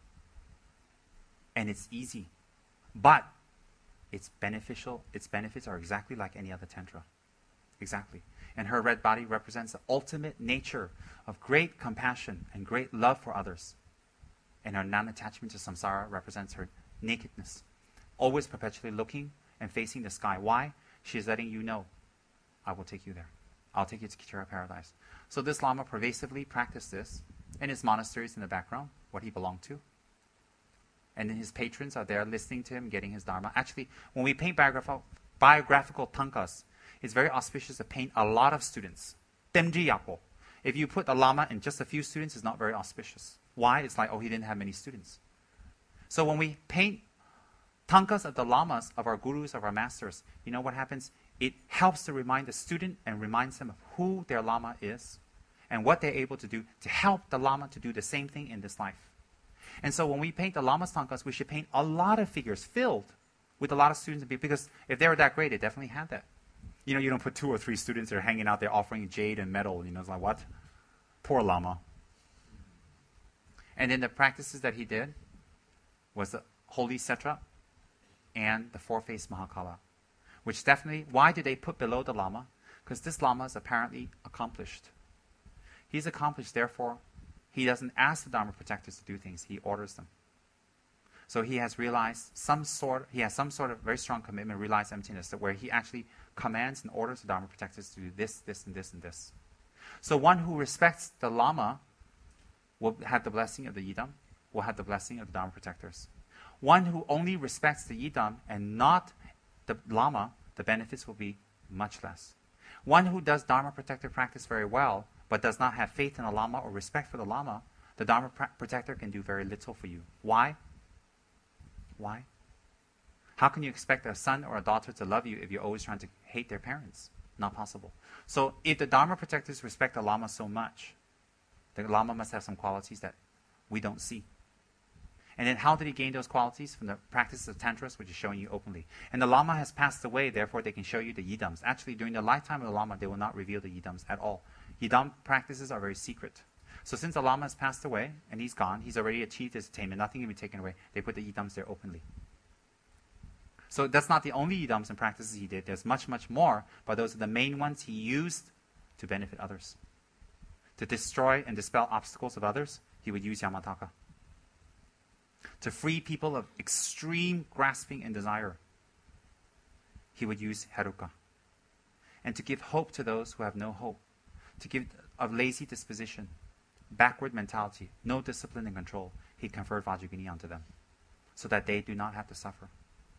and it's easy, but it's beneficial. Its benefits are exactly like any other tantra. Exactly. And her red body represents the ultimate nature of great compassion and great love for others. And her non-attachment to samsara represents her nakedness, always perpetually looking and facing the sky. Why? She is letting you know, I will take you there. I'll take you to Kitara paradise. So this Lama pervasively practiced this in his monasteries in the background, what he belonged to. And then his patrons are there listening to him, getting his dharma. Actually, when we paint biographical tankas, it's very auspicious to paint a lot of students. Temji Yapo. If you put a Lama and just a few students, it's not very auspicious. Why? It's like, oh, he didn't have many students. So when we paint tankas of the Lamas, of our gurus, of our masters, you know what happens? It helps to remind the student and reminds them of who their Lama is and what they're able to do to help the Lama to do the same thing in this life. And so when we paint the Lama's tankas, we should paint a lot of figures filled with a lot of students, because if they were that great, they definitely had that. You know, you don't put 2 or 3 students that are hanging out there offering jade and metal. You know, it's like, what? Poor Lama. And then the practices that he did was the Holy Setra and the 4-faced Mahakala, which definitely, why do they put below the Lama? Because this Lama is apparently accomplished. He's accomplished, therefore, he doesn't ask the Dharma protectors to do things, he orders them. So he has realized some sort of very strong commitment, realized emptiness, that where he actually commands and orders the Dharma protectors to do this, this, and this, and this. So one who respects the Lama will have the blessing of the Yidam, will have the blessing of the Dharma protectors. One who only respects the Yidam and not the Lama, the benefits will be much less. One who does Dharma protector practice very well, but does not have faith in the Lama or respect for the Lama, the Dharma protector can do very little for you. Why? Why? How can you expect a son or a daughter to love you if you're always trying to hate their parents? Not possible. So if the Dharma protectors respect the Lama so much, the Lama must have some qualities that we don't see. And then how did he gain those qualities? From the practice of Tantras, which is showing you openly. And the Lama has passed away, therefore they can show you the Yidams. Actually, during the lifetime of the Lama, they will not reveal the Yidams at all. Yidam practices are very secret. So since the Lama has passed away, and he's gone, he's already achieved his attainment, nothing can be taken away, they put the Yidams there openly. So that's not the only Yidams and practices he did. There's much, much more, but those are the main ones he used to benefit others. To destroy and dispel obstacles of others, he would use Yamataka. To free people of extreme grasping and desire, he would use Heruka. And to give hope to those who have no hope, to give of lazy disposition, backward mentality, no discipline and control, he conferred Vajrayogini onto them, so that they do not have to suffer.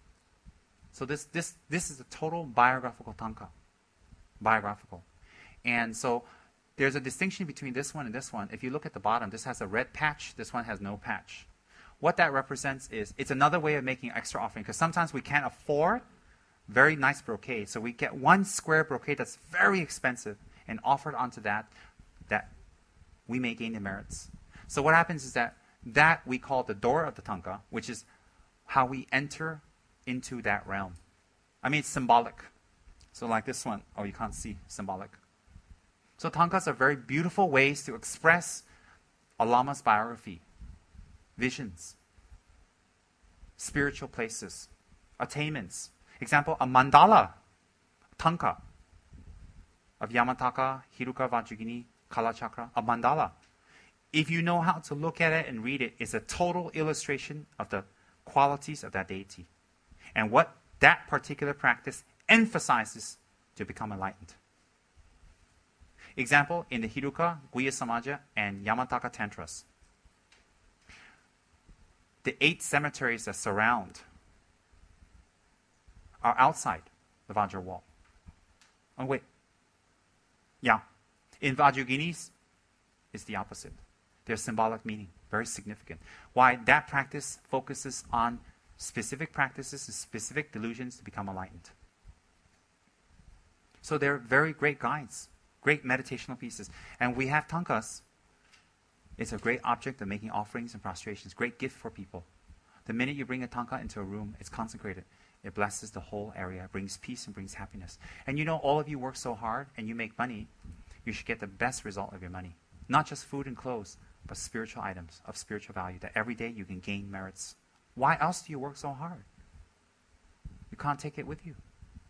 So this is a total biographical tanka. Biographical. And so there's a distinction between this one and this one. If you look at the bottom, this has a red patch, this one has no patch. What that represents is, it's another way of making extra offering, because sometimes we can't afford very nice brocade. So we get one square brocade that's very expensive and offered onto that we may gain the merits. So what happens is that we call the door of the tanka, which is how we enter into that realm. I mean, it's symbolic. So like this one, oh, you can't see, symbolic. So tankas are very beautiful ways to express a lama's biography, visions, spiritual places, attainments. Example, a mandala tanka of Yamataka, Hiruka, Vajrayogini, Kalachakra, a mandala. If you know how to look at it and read it, it's a total illustration of the qualities of that deity and what that particular practice emphasizes to become enlightened. Example, in the Hiruka, Guhya Samaja, and Yamataka Tantras. The 8 cemeteries that surround are outside the Vajra wall. Oh, wait. Yeah. In Vajrayogini's, it's the opposite. There's symbolic meaning, very significant. Why? That practice focuses on specific practices and specific delusions to become enlightened. So they're very great guides, great meditational pieces. And we have tankas. It's a great object of making offerings and prostrations, great gift for people. The minute you bring a tanka into a room, it's consecrated. It blesses the whole area, it brings peace and brings happiness. And you know, all of you work so hard and you make money, you should get the best result of your money. Not just food and clothes, but spiritual items of spiritual value that every day you can gain merits. Why else do you work so hard? You can't take it with you.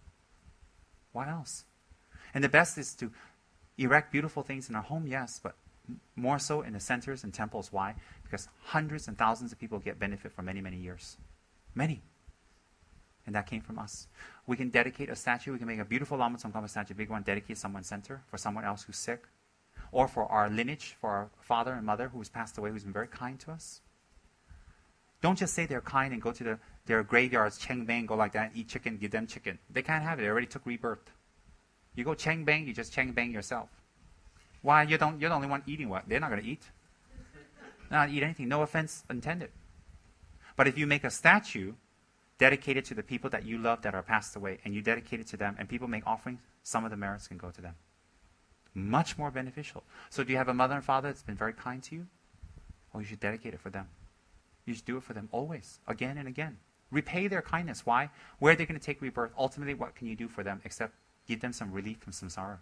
Why else? And the best is to erect beautiful things in our home, yes, but more so in the centers and temples. Why? Because hundreds and thousands of people get benefit for many, many years. Many. And that came from us. We can dedicate a statue. We can make a beautiful Lama Tsongkhapa statue, big one, dedicate someone's center for someone else who's sick. Or for our lineage, for our father and mother who's passed away, who's been very kind to us. Don't just say they're kind and go to their graveyards, Cheng Bang, go like that, eat chicken, give them chicken. They can't have it. They already took rebirth. You go Cheng Bang, you just Cheng Bang yourself. Why? You're the only one eating what? They're not going to eat. They're not eat anything. No offense intended. But if you make a statue dedicated to the people that you love that are passed away, and you dedicate it to them, and people make offerings, some of the merits can go to them. Much more beneficial. So do you have a mother and father that's been very kind to you? Oh, you should dedicate it for them. You should do it for them always, again and again. Repay their kindness. Why? Where are they going to take rebirth? Ultimately, what can you do for them except give them some relief from samsara?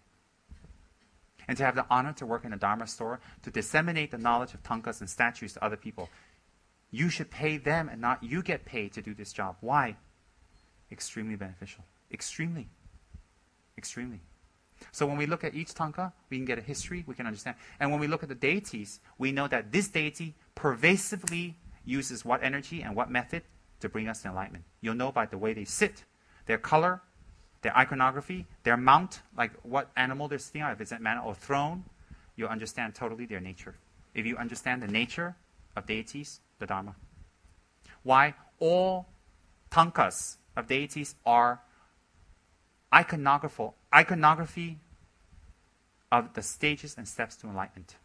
And to have the honor to work in a Dharma store, to disseminate the knowledge of tankas and statues to other people. You should pay them and not you get paid to do this job. Why? Extremely beneficial. Extremely. Extremely. So when we look at each tanka, we can get a history, we can understand. And when we look at the deities, we know that this deity pervasively uses what energy and what method to bring us to enlightenment. You'll know by the way they sit, their color, their iconography, their mount, like what animal they're sitting on, if it's a man or throne, you'll understand totally their nature. If you understand the nature of deities, the Dharma. Why? All tankas of deities are iconography of the stages and steps to enlightenment.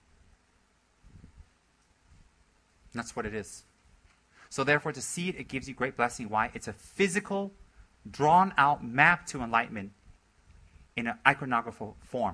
That's what it is. So therefore, to see it, it gives you great blessing. Why? It's a physical, drawn-out map to enlightenment in an iconography form.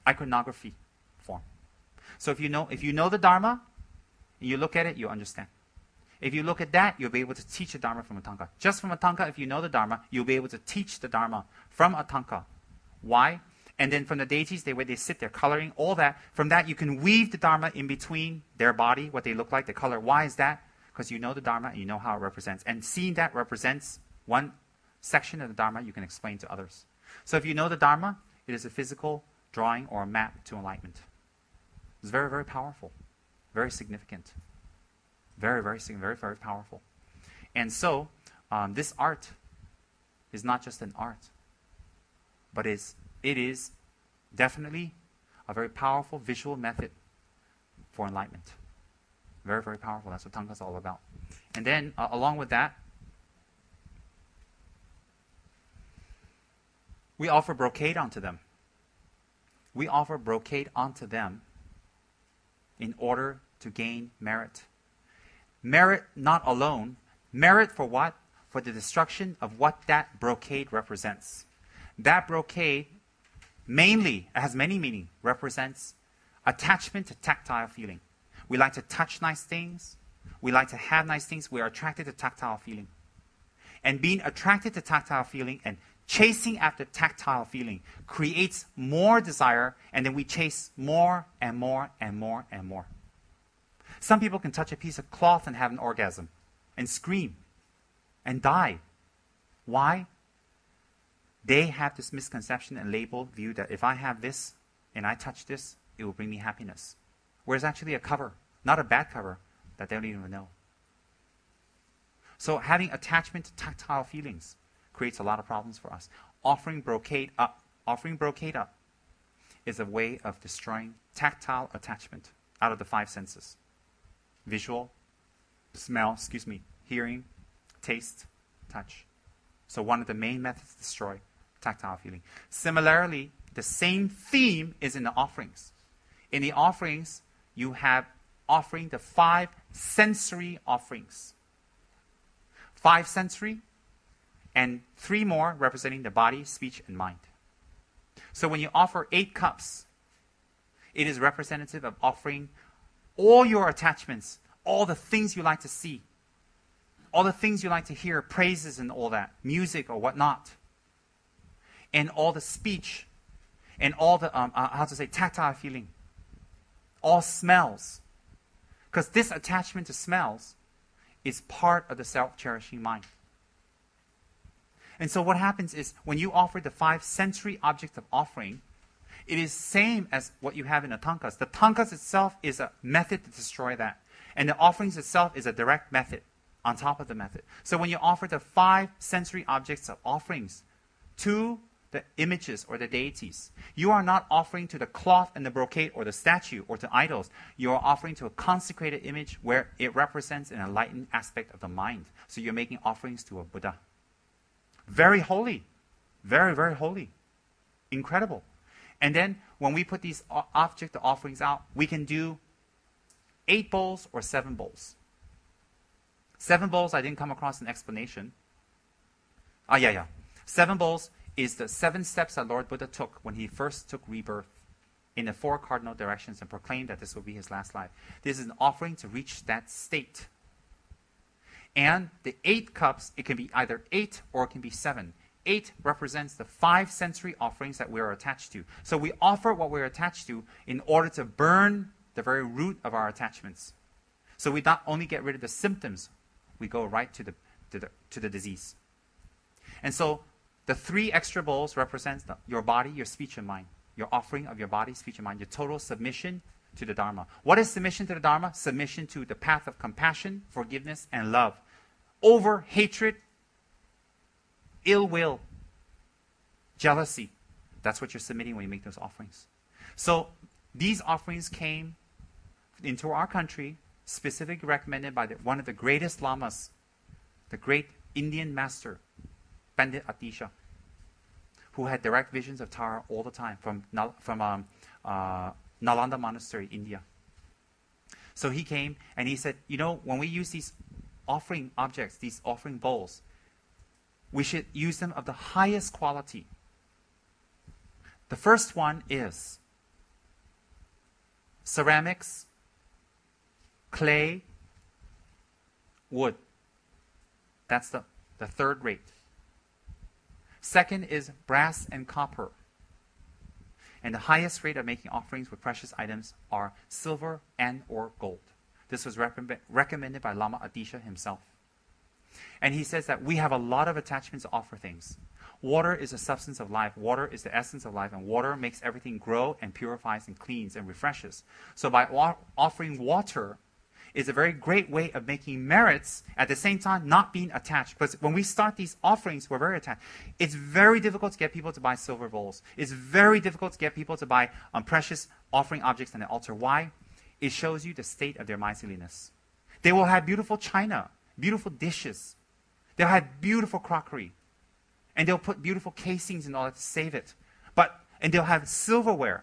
So if you know the Dharma, and you look at it, you understand. If you look at that, you'll be able to teach the Dharma from a tanka. Just from a tanka, if you know the Dharma, you'll be able to teach the Dharma from a tanka. Why? And then from the deities, the way they sit, their coloring, all that. From that, you can weave the Dharma in between their body, what they look like, the color. Why is that? Because you know the Dharma and you know how it represents. And seeing that represents one section of the Dharma, you can explain to others. So if you know the Dharma, it is a physical drawing or a map to enlightenment. It's very, very powerful. Very significant. Very, very significant. Very, very powerful. And so, this art is not just an art, but it is definitely a very powerful visual method for enlightenment. Very, very powerful. That's what tanka is all about. And then, along with that, we offer brocade onto them. We offer brocade onto them in order to gain merit. Merit not alone. Merit for what? For the destruction of what that brocade represents. That brocade mainly, it has many meanings, represents attachment to tactile feeling. We like to touch nice things. We like to have nice things. We are attracted to tactile feeling. And being attracted to tactile feeling and chasing after tactile feeling creates more desire, and then we chase more and more and more and more. Some people can touch a piece of cloth and have an orgasm and scream and die. Why? They have this misconception and label view that if I have this and I touch this, it will bring me happiness. Whereas actually a cover, not a bad cover, that they don't even know. So having attachment to tactile feelings creates a lot of problems for us. Offering brocade up is a way of destroying tactile attachment out of the 5 senses. Visual, smell, hearing, taste, touch. So one of the main methods to destroy tactile feeling. Similarly, the same theme is in the offerings. In the offerings, you have offering the 5 sensory offerings. 5 sensory and 3 more representing the body, speech, and mind. So when you offer 8 cups, it is representative of offering all your attachments, all the things you like to see, all the things you like to hear, praises and all that, music or whatnot, and all the speech, and all the, tactile feeling, all smells. Because this attachment to smells is part of the self-cherishing mind. And so what happens is, when you offer the 5 sensory objects of offering, it is same as what you have in the tankas. The tankas itself is a method to destroy that. And the offerings itself is a direct method on top of the method. So when you offer the 5 sensory objects of offerings to the images or the deities, you are not offering to the cloth and the brocade or the statue or to idols. You are offering to a consecrated image where it represents an enlightened aspect of the mind. So you're making offerings to a Buddha. Very holy. Very, very holy. Incredible. And then when we put these object offerings out, we can do 8 bowls or 7 bowls. 7 bowls, I didn't come across an explanation. 7 bowls is the 7 steps that Lord Buddha took when he first took rebirth in the 4 cardinal directions and proclaimed that this will be his last life. This is an offering to reach that state. And the 8 cups, it can be either 8 or it can be 7. 8 represents the 5 sensory offerings that we are attached to. So we offer what we're attached to in order to burn the very root of our attachments. So we not only get rid of the symptoms, we go right to the disease. And so the 3 extra bowls represents your body, your speech, and mind. Your offering of your body, speech, and mind. Your total submission to the Dharma. What is submission to the Dharma? Submission to the path of compassion, forgiveness, and love. Over hatred, ill will, jealousy. That's what you're submitting when you make those offerings. So these offerings came into our country, specifically recommended by one of the greatest lamas, the great Indian master, Pandit Atisha, who had direct visions of Tara all the time from Nalanda Monastery, India. So he came and he said, when we use these offering objects, these offering bowls, we should use them of the highest quality. The first one is ceramics, clay, wood. That's the third rate. Second is brass and copper. And the highest rate of making offerings with precious items are silver and or gold. This was recommended by Lama Atisha himself. And he says that we have a lot of attachments to offer things. Water is the substance of life. Water is the essence of life. And water makes everything grow and purifies and cleans and refreshes. So by offering water is a very great way of making merits, at the same time not being attached. Because when we start these offerings, we're very attached. It's very difficult to get people to buy silver bowls. It's very difficult to get people to buy precious offering objects on the altar. Why? It shows you the state of their miserliness. They will have beautiful china, beautiful dishes. They'll have beautiful crockery. And they'll put beautiful casings in order to save it. And they'll have silverware.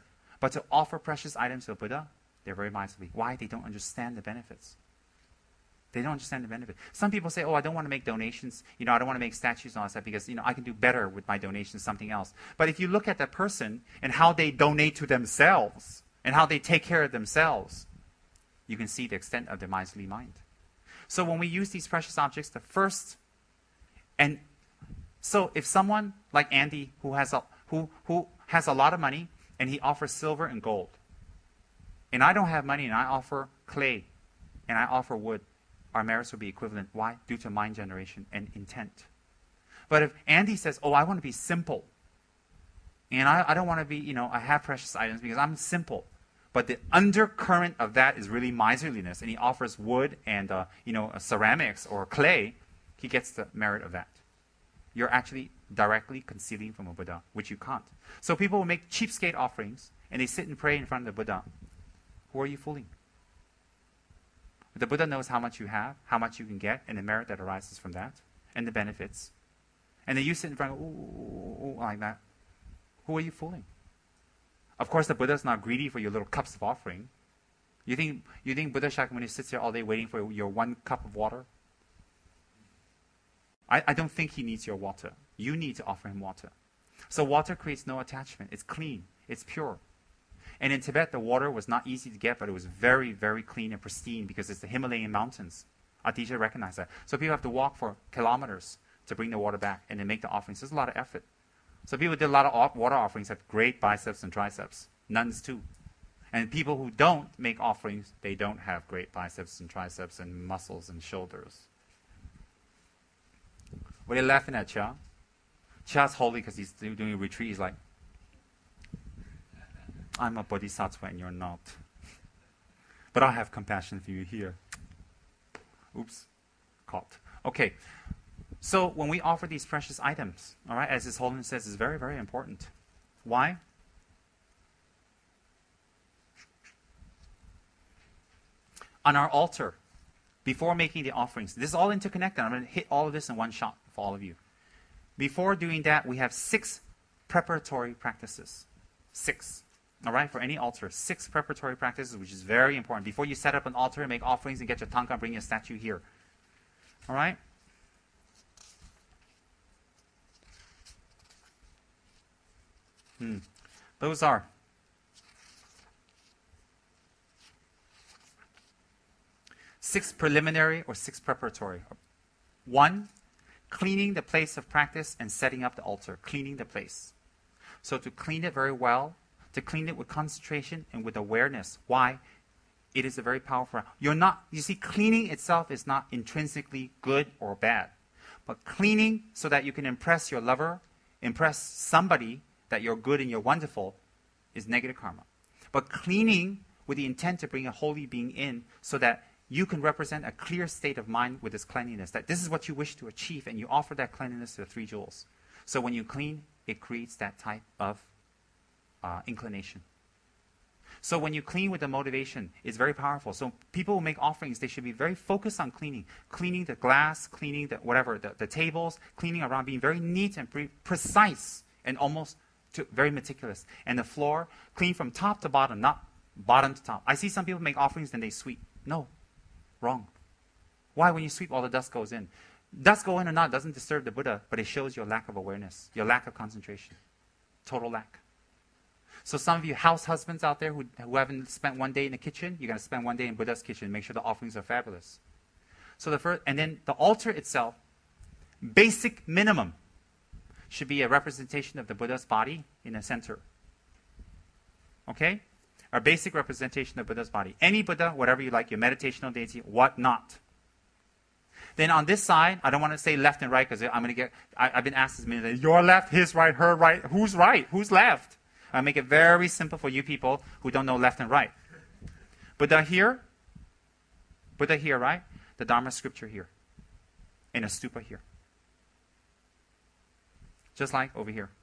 But to offer precious items to a Buddha, they're very miserly. Why? They don't understand the benefits. They don't understand the benefit. Some people say, oh, I don't want to make donations. I don't want to make statues and all that stuff because, I can do better with my donations, something else. But if you look at that person and how they donate to themselves and how they take care of themselves, you can see the extent of their miserly mind. So when we use these precious objects, and so if someone like Andy who has a lot of money and he offers silver and gold, and I don't have money and I offer clay and I offer wood, our merits will be equivalent. Why? Due to mind generation and intent. But if Andy says, oh, I want to be simple, and I don't want to be, I have precious items because I'm simple, but the undercurrent of that is really miserliness, and he offers wood and, ceramics or clay, he gets the merit of that. You're actually directly concealing from a Buddha, which you can't. So people will make cheapskate offerings, and they sit and pray in front of the Buddha. Who are you fooling? The Buddha knows how much you have, how much you can get, and the merit that arises from that, and the benefits. And then you sit in front of, ooh, like that. Who are you fooling? Of course, the Buddha is not greedy for your little cups of offering. You think Buddha Shakyamuni sits there all day waiting for your 1 cup of water? I don't think he needs your water. You need to offer him water. So water creates no attachment. It's clean. It's pure. And in Tibet, the water was not easy to get, but it was very, very clean and pristine because it's the Himalayan mountains. Aditya recognized that. So people have to walk for kilometers to bring the water back and then make the offerings. There's a lot of effort. So people who did a lot of water offerings have great biceps and triceps. Nuns too. And people who don't make offerings, they don't have great biceps and triceps and muscles and shoulders. What are you laughing at, Chia? Chia's holy because he's doing a retreat. He's like, I'm a bodhisattva and you're not. But I have compassion for you here. Oops. Caught. Okay. So when we offer these precious items, all right, as His Holiness says, is very, very important. Why? On our altar, before making the offerings, this is all interconnected. I'm going to hit all of this in one shot for all of you. Before doing that, we have 6 preparatory practices. 6. All right, for any altar, 6 preparatory practices, which is very important. Before you set up an altar and make offerings and get your tanka, bring your statue here. All right? Those are six preliminary or 6 preparatory. 1, cleaning the place of practice and setting up the altar. Cleaning the place. So to clean it very well, to clean it with concentration and with awareness. Why? It is a very powerful. You see, cleaning itself is not intrinsically good or bad. But cleaning so that you can impress your lover, impress somebody that you're good and you're wonderful, is negative karma. But cleaning with the intent to bring a holy being in so that you can represent a clear state of mind with this cleanliness, that this is what you wish to achieve, and you offer that cleanliness to the 3 jewels. So when you clean, it creates that type of inclination. So when you clean with the motivation, it's very powerful. So people who make offerings, they should be very focused on cleaning. Cleaning the glass, cleaning the tables, cleaning around, being very neat and precise and almost very meticulous. And the floor, clean from top to bottom, not bottom to top. I see some people make offerings and they sweep. No, wrong. Why? When you sweep, all the dust goes in. Dust go in or not doesn't disturb the Buddha, but it shows your lack of awareness, your lack of concentration. Total lack. So some of you house husbands out there who haven't spent one day in the kitchen, you're going to spend one day in Buddha's kitchen. Make sure the offerings are fabulous. So and then the altar itself, basic minimum, should be a representation of the Buddha's body in the center. Okay? A basic representation of Buddha's body. Any Buddha, whatever you like, your meditational deity, what not. Then on this side, I don't want to say left and right because I'm going to get, I've been asked this many times, your left, his right, her right. Who's right? Who's left? I make it very simple for you people who don't know left and right. Buddha here, right? The Dharma scripture here. And a stupa here. Just like over here.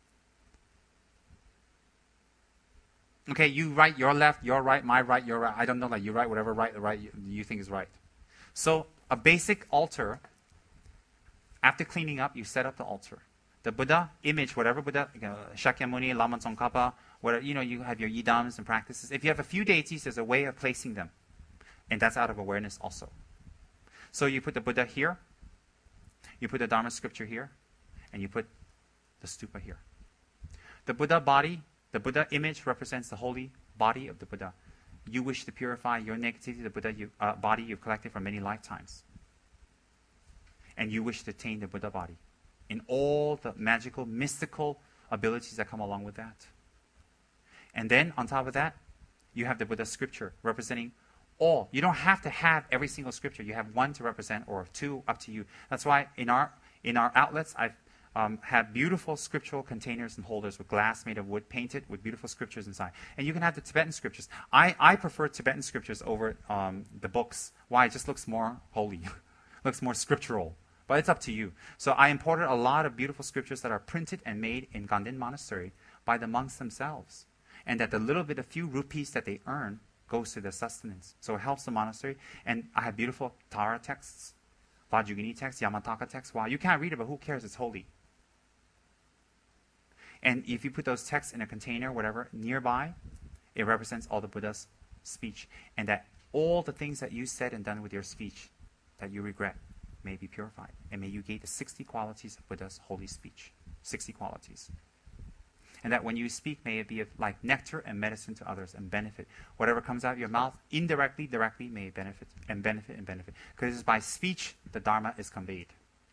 Okay, you right, your left, your right, my right, your right. I don't know, like you right, whatever right, the right you think is right. So a basic altar, after cleaning up, you set up the altar. The Buddha image, whatever Buddha, Shakyamuni, Lama Tsongkhapa, You have your yidams and practices. If you have a few deities, there's a way of placing them. And that's out of awareness also. So you put the Buddha here, you put the Dharma scripture here, and you put the stupa here. The Buddha body, the Buddha image represents the holy body of the Buddha. You wish to purify your negativity, the Buddha body you've collected for many lifetimes. And you wish to attain the Buddha body in all the magical, mystical abilities that come along with that. And then, on top of that, you have the Buddha scripture representing all. You don't have to have every single scripture. You have one to represent or two, up to you. That's why in our outlets, I've had beautiful scriptural containers and holders with glass made of wood, painted with beautiful scriptures inside. And you can have the Tibetan scriptures. I prefer Tibetan scriptures over the books. Why? It just looks more holy. Looks more scriptural. But it's up to you. So I imported a lot of beautiful scriptures that are printed and made in Ganden Monastery by the monks themselves. And that the little bit of few rupees that they earn goes to their sustenance. So it helps the monastery. And I have beautiful Tara texts, Vajrayana texts, Yamataka texts. Wow, you can't read it, but who cares? It's holy. And if you put those texts in a container, whatever, nearby, it represents all the Buddha's speech. And that all the things that you said and done with your speech that you regret may be purified. And may you gain the 60 qualities of Buddha's holy speech. 60 qualities. And that when you speak, may it be like nectar and medicine to others and benefit. Whatever comes out of your mouth, indirectly, directly, may it benefit and benefit and benefit. Because it's by speech the Dharma is conveyed.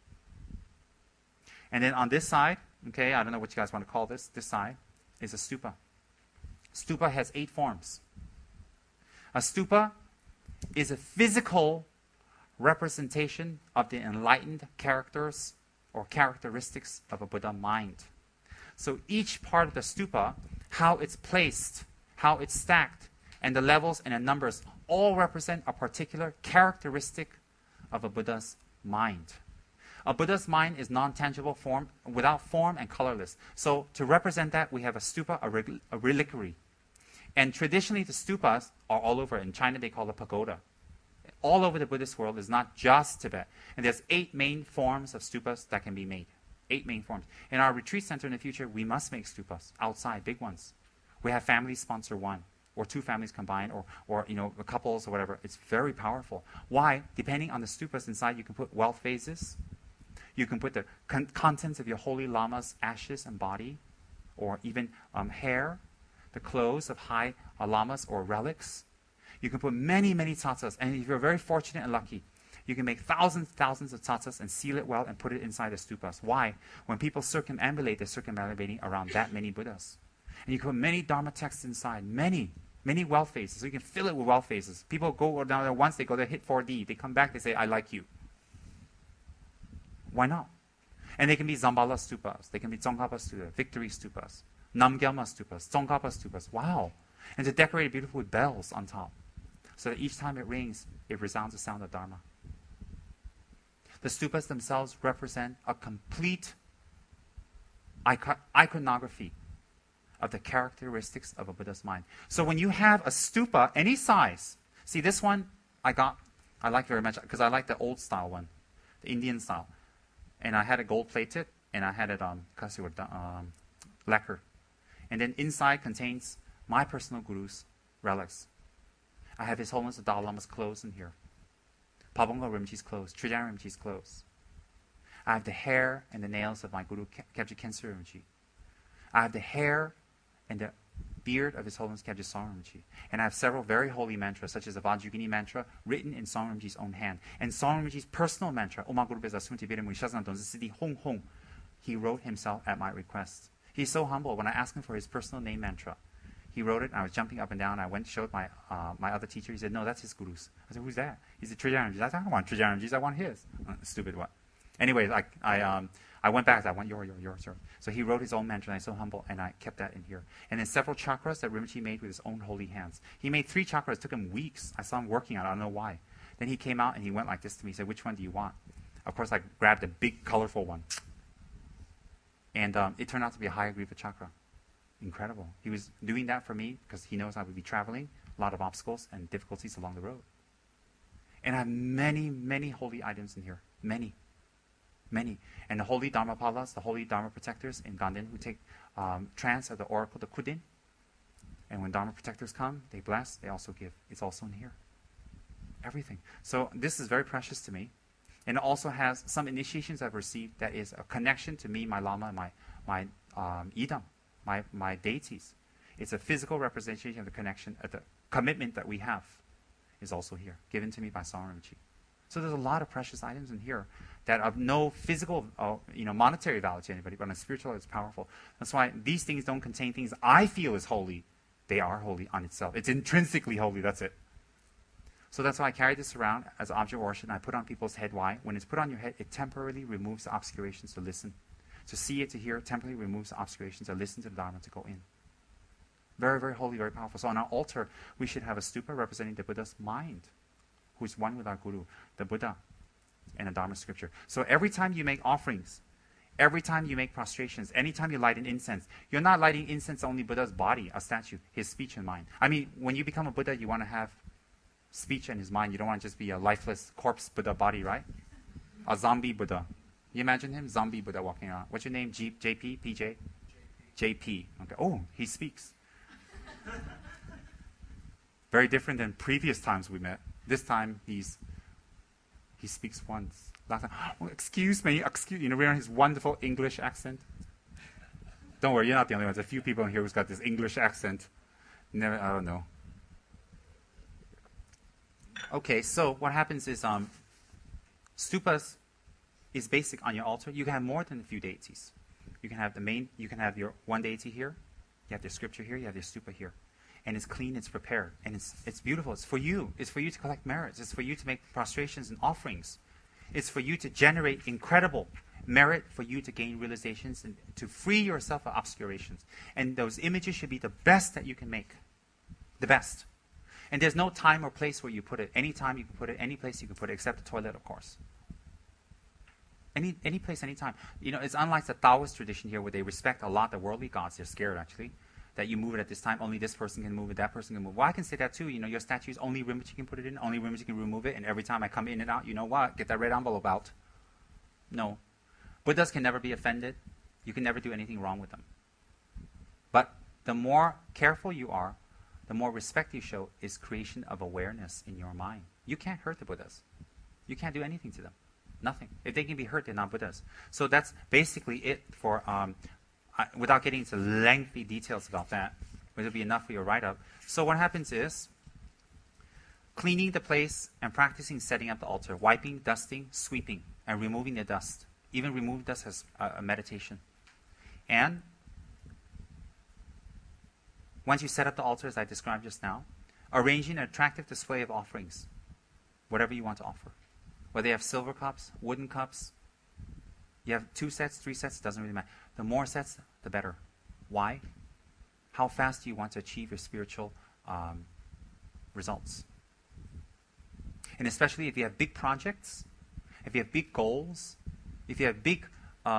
And then on this side, okay, I don't know what you guys want to call this. This side is a stupa. Stupa has 8 forms. A stupa is a physical representation of the enlightened characters or characteristics of a Buddha mind. So each part of the stupa, how it's placed, how it's stacked, and the levels and the numbers all represent a particular characteristic of a Buddha's mind. A Buddha's mind is non-tangible form, without form and colorless. So to represent that, we have a stupa, a reliquary. And traditionally, the stupas are all over. In China, they call it pagoda. All over the Buddhist world is not just Tibet. And there's 8 main forms of stupas that can be made. 8 main forms. In our retreat center in the future, we must make stupas outside, big ones. We have families sponsor one, or 2 families combined, or couples or whatever. It's very powerful. Why? Depending on the stupas inside, you can put wealth vases. You can put the contents of your holy lama's ashes and body, or even hair, the clothes of high lamas or relics. You can put many, many tsatsas. And if you're very fortunate and lucky, you can make thousands of tsatsas and seal it well and put it inside the stupas. Why? When people circumambulate, they're circumambulating around that many Buddhas. And you can put many Dharma texts inside, many wealth phases. So you can fill it with wealth phases. People go down there once, they go there, hit 4D. They come back, they say, I like you. Why not? And they can be Zambala stupas. They can be Tsongkhapa stupas, Victory stupas, Namgyalma stupas, Tsongkhapa stupas. Wow. And they're decorated beautifully with bells on top. So that each time it rings, it resounds the sound of Dharma. The stupas themselves represent a complete iconography of the characteristics of a Buddha's mind. So when you have a stupa, any size, see this one I like very much because I like the old style one, the Indian style. And I had it gold plated and I had it lacquer. And then inside contains my personal guru's relics. I have His Holiness the Dalai Lama's clothes in here. Pabongko Rinpoche's clothes, Trijang Rinpoche's clothes. I have the hair and the nails of my Guru Kyabje Khyentse Rinpoche. I have the hair and the beard of His Holiness Kyabje Song Rinpoche. And I have several very holy mantras, such as the Vajrayana mantra, written in Song Rinpoche's own hand. And Song Rinpoche's personal mantra, Oma Guru Beza Sunti Birimui Shazan Donzi Siddhi Hong Hong, he wrote himself at my request. He's so humble. When I asked him for his personal name mantra, he wrote it, and I was jumping up and down. I went and showed my other teacher. He said, no, that's his guru's. I said, who's that? He said, Trijang Rinpoche. I said, I don't want Trijang Rinpoche. I want his. Stupid what? Anyway, I went back. I want yours. So he wrote his own mantra, and I'm so humble, and I kept that in here. And then several chakras that Rinpoche made with his own holy hands. He made 3 chakras. It took him weeks. I saw him working on it. I don't know why. Then he came out, and he went like this to me. He said, which one do you want? Of course, I grabbed a big, colorful one. And it turned out to be a Hayagriva chakra. Incredible. He was doing that for me because he knows I would be traveling, a lot of obstacles and difficulties along the road. And I have many, many holy items in here. Many. And the holy Dharmapalas, the holy Dharma protectors in Ganden who take trance of the oracle, the Kudin, And when Dharma protectors come, they bless, they also give. It's also in here. Everything. So this is very precious to me. And it also has some initiations I've received that is a connection to me, my Lama, and my Idam, my deities. It's a physical representation of the connection, the commitment that we have is also here, given to me by Sangha Rinpoche. So there's a lot of precious items in here that have no physical, monetary value to anybody, but on a spiritual level, it's powerful. That's why these things don't contain things I feel is holy. They are holy on itself. It's intrinsically holy, that's it. So that's why I carry this around as an object of worship, and I put on people's head. Why? When it's put on your head, it temporarily removes the obscurations to listen. To see it, to hear it, temporarily removes the obscurations to listen to the Dharma, to go in. Very, very holy, very powerful. So on our altar, we should have a stupa representing the Buddha's mind, who is one with our Guru, the Buddha, and the Dharma scripture. So every time you make offerings, every time you make prostrations, anytime you light an incense, you're not lighting incense only Buddha's body, a statue, his speech and mind. I mean, when you become a Buddha, you want to have speech and his mind. You don't want to just be a lifeless corpse Buddha body, right? A zombie Buddha. You imagine him? Zombie Buddha walking around. What's your name? JP? PJ? JP. Okay. Oh, he speaks. Very different than previous times we met. This time he speaks once. Last time, oh, excuse me, we're his wonderful English accent. Don't worry, you're not the only one. There's a few people in here who's got this English accent. Never, I don't know. Okay, so what happens is stupas is basic on your altar. You can have more than a few deities. You can have the main. You can have your one deity here. You have the scripture here. You have your stupa here, and it's clean. It's prepared, and it's beautiful. It's for you. It's for you to collect merits. It's for you to make prostrations and offerings. It's for you to generate incredible merit, for you to gain realizations and to free yourself of obscurations. And those images should be the best that you can make, the best. And there's no time or place where you put it. Any time you can put it, any place you can put it, except the toilet, of course. Any place, any time. It's unlike the Taoist tradition here where they respect a lot the worldly gods. They're scared, actually, that you move it at this time. Only this person can move it, that person can move it. Well, I can say that too. Your statues, only Rinpoche can put it in, only Rinpoche can remove it, and every time I come in and out, you know what? Get that red envelope out. No. Buddhas can never be offended. You can never do anything wrong with them. But the more careful you are, the more respect you show is creation of awareness in your mind. You can't hurt the Buddhas. You can't do anything to them. Nothing. If they can be hurt, they're not Buddhas. So that's basically it for, without getting into lengthy details about that, but it'll be enough for your write-up. So what happens is, cleaning the place and practicing setting up the altar, wiping, dusting, sweeping, and removing the dust. Even removing dust has a meditation. And once you set up the altar, as I described just now, arranging an attractive display of offerings, whatever you want to offer. Whether you have silver cups, wooden cups, you have 2 sets, 3 sets, doesn't really matter. The more sets, the better. Why? How fast do you want to achieve your spiritual results? And especially if you have big projects, if you have big goals, if you have big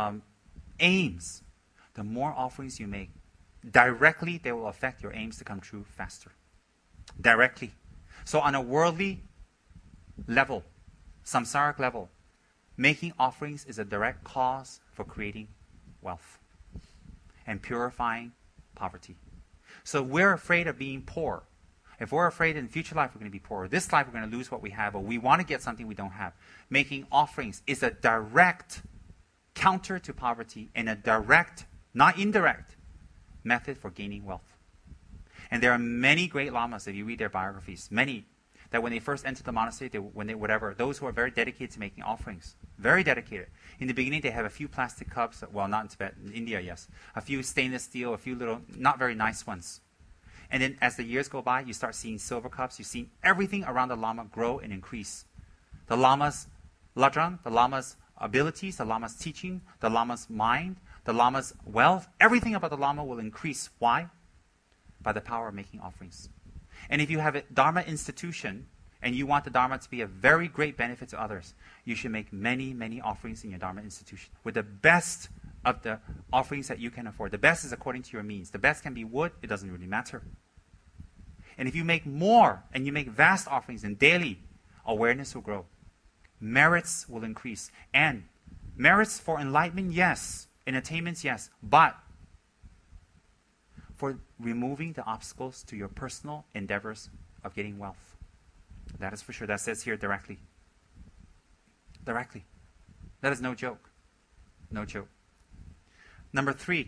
aims, the more offerings you make, directly they will affect your aims to come true faster. Directly. So on a worldly level, samsaric level, making offerings is a direct cause for creating wealth and purifying poverty. So we're afraid of being poor. If we're afraid in future life we're going to be poor, this life we're going to lose what we have, or we want to get something we don't have, making offerings is a direct counter to poverty and a direct, not indirect, method for gaining wealth. And there are many great lamas, if you read their biographies, many, that when they first entered the monastery, those who are very dedicated to making offerings, very dedicated. In the beginning, they have a few plastic cups, well, not in Tibet, in India, yes. A few stainless steel, a few little, not very nice ones. And then as the years go by, you start seeing silver cups, you see everything around the Lama grow and increase. The Lama's ladrang, the Lama's abilities, the Lama's teaching, the Lama's mind, the Lama's wealth, everything about the Lama will increase. Why? By the power of making offerings. And if you have a Dharma institution and you want the Dharma to be a very great benefit to others, you should make many, many offerings in your Dharma institution with the best of the offerings that you can afford. The best is according to your means. The best can be wood. It doesn't really matter. And if you make more and you make vast offerings and daily, awareness will grow. Merits will increase. And merits for enlightenment, yes. In attainments, yes. But for removing the obstacles to your personal endeavors of getting wealth. That is for sure. That says here directly. Directly. That is no joke. No joke. Number 3,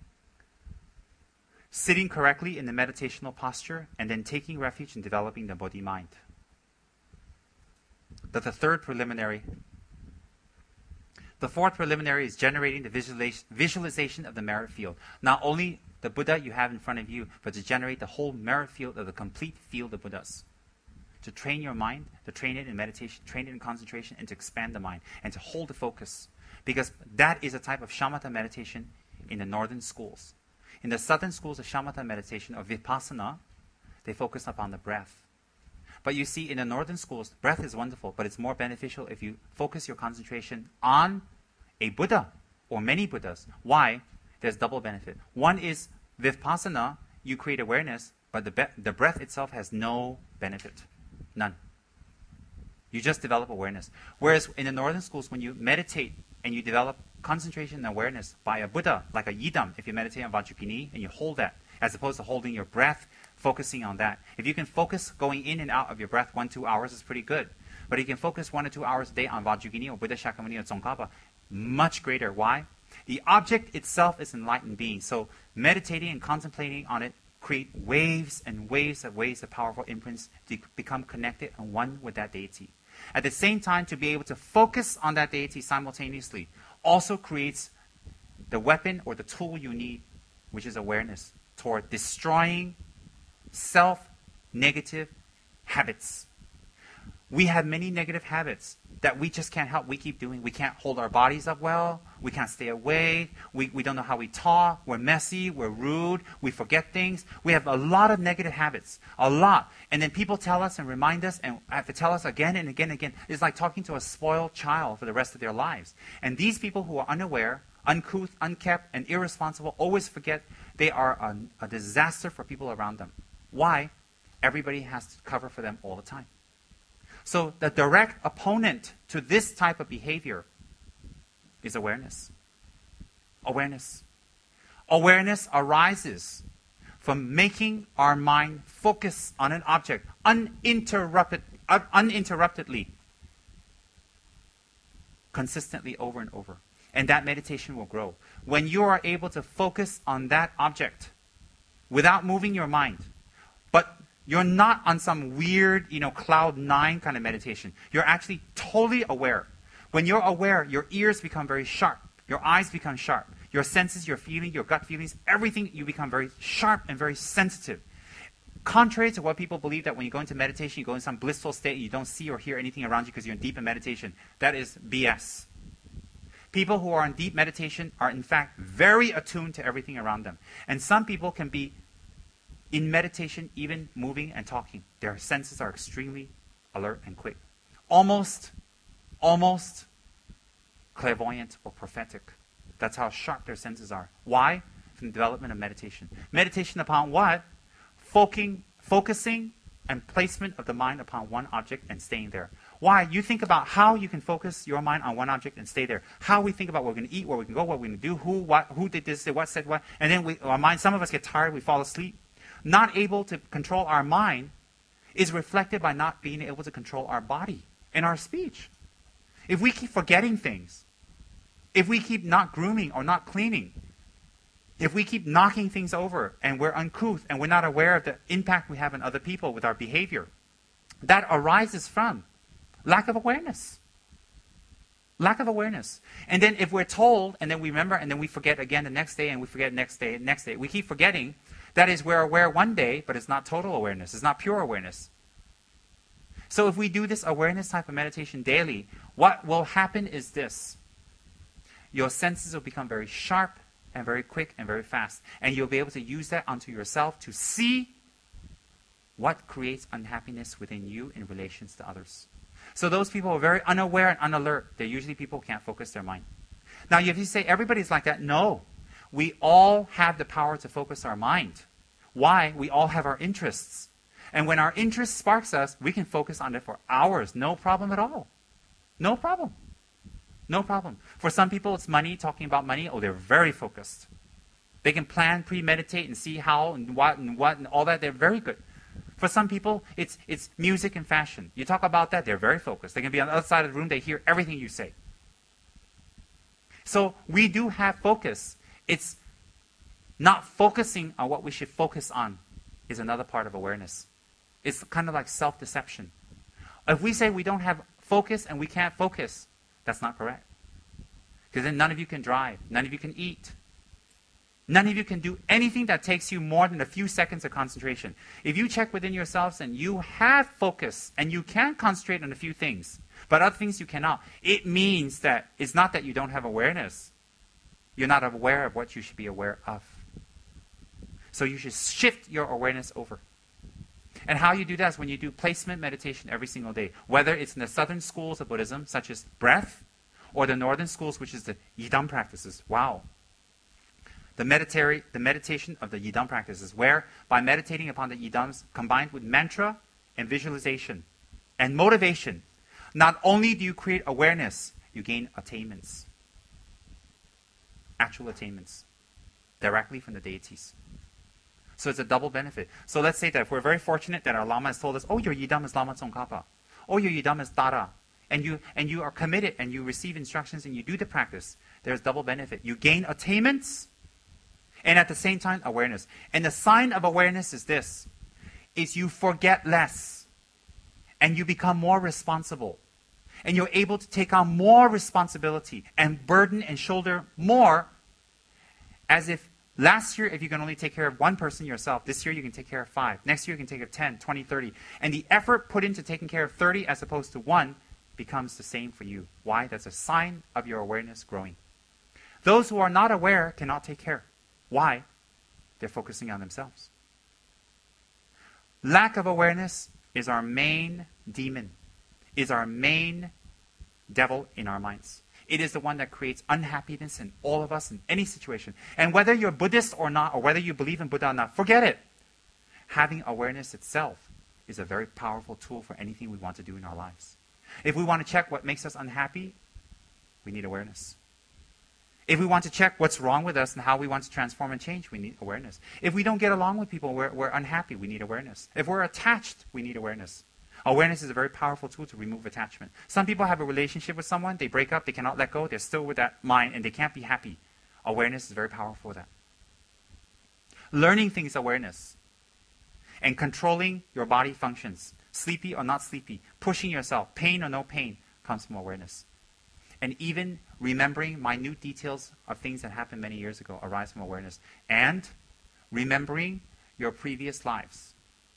sitting correctly in the meditational posture and then taking refuge in developing the body-mind. That's the third preliminary. The fourth preliminary is generating the visualization of the merit field. Not only the Buddha you have in front of you, but to generate the whole merit field of the complete field of Buddhas. To train your mind, to train it in meditation, train it in concentration, and to expand the mind, and to hold the focus. Because that is a type of shamatha meditation in the northern schools. In the southern schools of shamatha meditation, or vipassana, they focus upon the breath. But you see, in the northern schools, breath is wonderful, but it's more beneficial if you focus your concentration on a Buddha or many Buddhas. Why? There's double benefit. One is vipassana, you create awareness, but the breath itself has no benefit. None. You just develop awareness. Whereas in the northern schools, when you meditate and you develop concentration and awareness by a Buddha, like a Yidam, if you meditate on Vajrayogini and you hold that, as opposed to holding your breath, focusing on that. If you can focus going in and out of your breath 1-2 hours, it's pretty good. But if you can focus 1 or 2 hours a day on Vajrayogini or Buddha Shakyamuni or Tsongkhapa, much greater. Why? The object itself is enlightened being. So meditating and contemplating on it create waves and waves of powerful imprints to become connected and one with that deity. At the same time, to be able to focus on that deity simultaneously also creates the weapon or the tool you need, which is awareness, toward destroying self-negative habits. We have many negative habits that we just can't help. We keep doing. We can't hold our bodies up well. We can't stay awake. We don't know how we talk. We're messy. We're rude. We forget things. We have a lot of negative habits. A lot. And then people tell us and remind us and have to tell us again and again and again. It's like talking to a spoiled child for the rest of their lives. And these people who are unaware, uncouth, unkept, and irresponsible always forget they are a disaster for people around them. Why? Everybody has to cover for them all the time. So the direct opponent to this type of behavior is awareness. Awareness. Awareness arises from making our mind focus on an object uninterruptedly, consistently over and over. And that meditation will grow. When you are able to focus on that object without moving your mind, but you're not on some weird, cloud 9 kind of meditation. You're actually totally aware. When you're aware, your ears become very sharp. Your eyes become sharp. Your senses, your feeling, your gut feelings, everything, you become very sharp and very sensitive. Contrary to what people believe that when you go into meditation, you go in some blissful state, you don't see or hear anything around you because you're in deep meditation. That is BS. People who are in deep meditation are in fact very attuned to everything around them. And some people can be in meditation, even moving and talking. Their senses are extremely alert and quick. Almost clairvoyant or prophetic. That's how sharp their senses are. Why? From the development of meditation. Meditation upon what? Focusing and placement of the mind upon one object and staying there. Why? You think about how you can focus your mind on one object and stay there. How we think about what we're going to eat, where we can go, what we're going to do, who did this, what said what. And then our mind, some of us get tired, we fall asleep. Not able to control our mind is reflected by not being able to control our body and our speech. If we keep forgetting things, if we keep not grooming or not cleaning, if we keep knocking things over and we're uncouth and we're not aware of the impact we have on other people with our behavior, that arises from lack of awareness. Lack of awareness. And then if we're told and then we remember and then we forget again the next day and we forget next day, we keep forgetting. That is, we're aware one day, but it's not total awareness. It's not pure awareness. So if we do this awareness type of meditation daily, what will happen is this. Your senses will become very sharp and very quick and very fast. And you'll be able to use that onto yourself to see what creates unhappiness within you in relations to others. So those people who are very unaware and unalert, they're usually people who can't focus their mind. Now, if you say everybody's like that, no. We all have the power to focus our mind. Why? We all have our interests. And when our interest sparks us, we can focus on it for hours. No problem at all. No problem. No problem. For some people, it's money, talking about money. Oh, they're very focused. They can plan, premeditate, and see how and what and all that. They're very good. For some people, it's music and fashion. You talk about that, they're very focused. They can be on the other side of the room, they hear everything you say. So we do have focus. It's not focusing on what we should focus on is another part of awareness. It's kind of like self-deception. If we say we don't have focus and we can't focus, that's not correct. Because then none of you can drive, none of you can eat. None of you can do anything that takes you more than a few seconds of concentration. If you check within yourselves and you have focus and you can concentrate on a few things, but other things you cannot, it means that it's not that you don't have awareness. You're not aware of what you should be aware of. So you should shift your awareness over. And how you do that is when you do placement meditation every single day, whether it's in the southern schools of Buddhism, such as breath, or the northern schools, which is the Yidam practices. Wow. The meditation of the Yidam practices, where by meditating upon the Yidams combined with mantra and visualization and motivation, not only do you create awareness, you gain attainments. Actual attainments. Directly from the deities. So it's a double benefit. So let's say that if we're very fortunate that our Lama has told us, oh, your Yidam is Lama Tsongkhapa. Oh, your Yidam is Tara. And you are committed and you receive instructions and you do the practice. There's double benefit. You gain attainments and at the same time awareness. And the sign of awareness is this, is you forget less and you become more responsible. And you're able to take on more responsibility and burden and shoulder more, as if last year, if you can only take care of one person yourself, this year you can take care of 5. Next year you can take care of 10, 20, 30. And the effort put into taking care of 30 as opposed to 1 becomes the same for you. Why? That's a sign of your awareness growing. Those who are not aware cannot take care. Why? They're focusing on themselves. Lack of awareness is our main demon, is our main devil in our minds. It is the one that creates unhappiness in all of us in any situation. And whether you're Buddhist or not, or whether you believe in Buddha or not, forget it. Having awareness itself is a very powerful tool for anything we want to do in our lives. If we want to check what makes us unhappy, we need awareness. If we want to check what's wrong with us and how we want to transform and change, we need awareness. If we don't get along with people, we're unhappy, we need awareness. If we're attached, we need awareness. Awareness is a very powerful tool to remove attachment. Some people have a relationship with someone, they break up, they cannot let go, they're still with that mind, and they can't be happy. Awareness is very powerful for that. Learning things awareness. And controlling your body functions. Sleepy or not sleepy, pushing yourself, pain or no pain, comes from awareness. And even remembering minute details of things that happened many years ago arise from awareness. And remembering your previous lives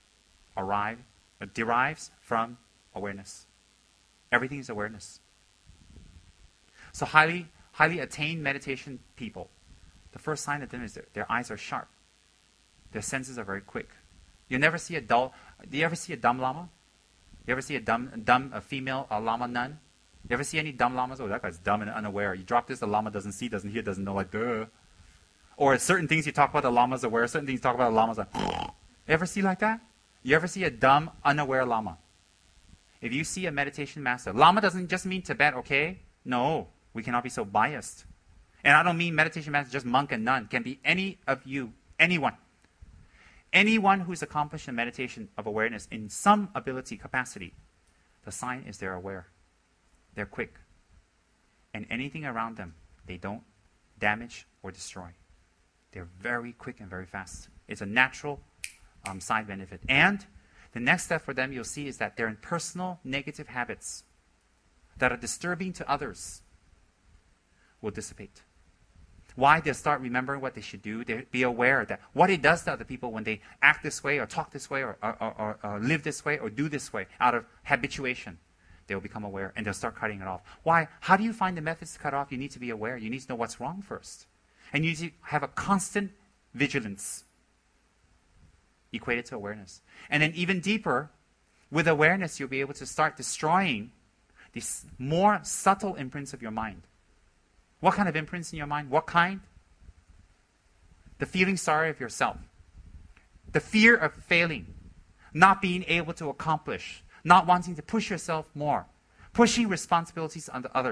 derives from awareness. Everything is awareness. So highly attained meditation people, the first sign of them is their eyes are sharp. Their senses are very quick. You never see a dull. Do you ever see a dumb lama? You ever see a female lama nun? You ever see any dumb lamas? Oh, that guy's dumb and unaware. You drop this, the lama doesn't see, doesn't hear, doesn't know, like, duh. Or certain things you talk about, the lama's aware. Certain things you talk about, the lama's like, you ever see like that? You ever see a dumb, unaware lama? If you see a meditation master, lama doesn't just mean Tibet, okay? No, we cannot be so biased. And I don't mean meditation master, just monk and nun. It can be any of you, anyone. Anyone who's accomplished a meditation of awareness in some ability, capacity, the sign is they're aware. They're quick. And anything around them, they don't damage or destroy. They're very quick and very fast. It's a natural side benefit. And the next step for them, you'll see, is that they're in personal negative habits that are disturbing to others will dissipate. Why? They'll start remembering what they should do. They'll be aware that what it does to other people when they act this way or talk this way or live this way or do this way out of habituation. They'll become aware and they'll start cutting it off. Why? How do you find the methods to cut off? You need to be aware. You need to know what's wrong first. And you need to have a constant vigilance equated to awareness. And then even deeper, with awareness, you'll be able to start destroying these more subtle imprints of your mind. What kind of imprints in your mind? What kind? The feeling sorry of yourself. The fear of failing. Not being able to accomplish. Not wanting to push yourself more. Pushing responsibilities onto others.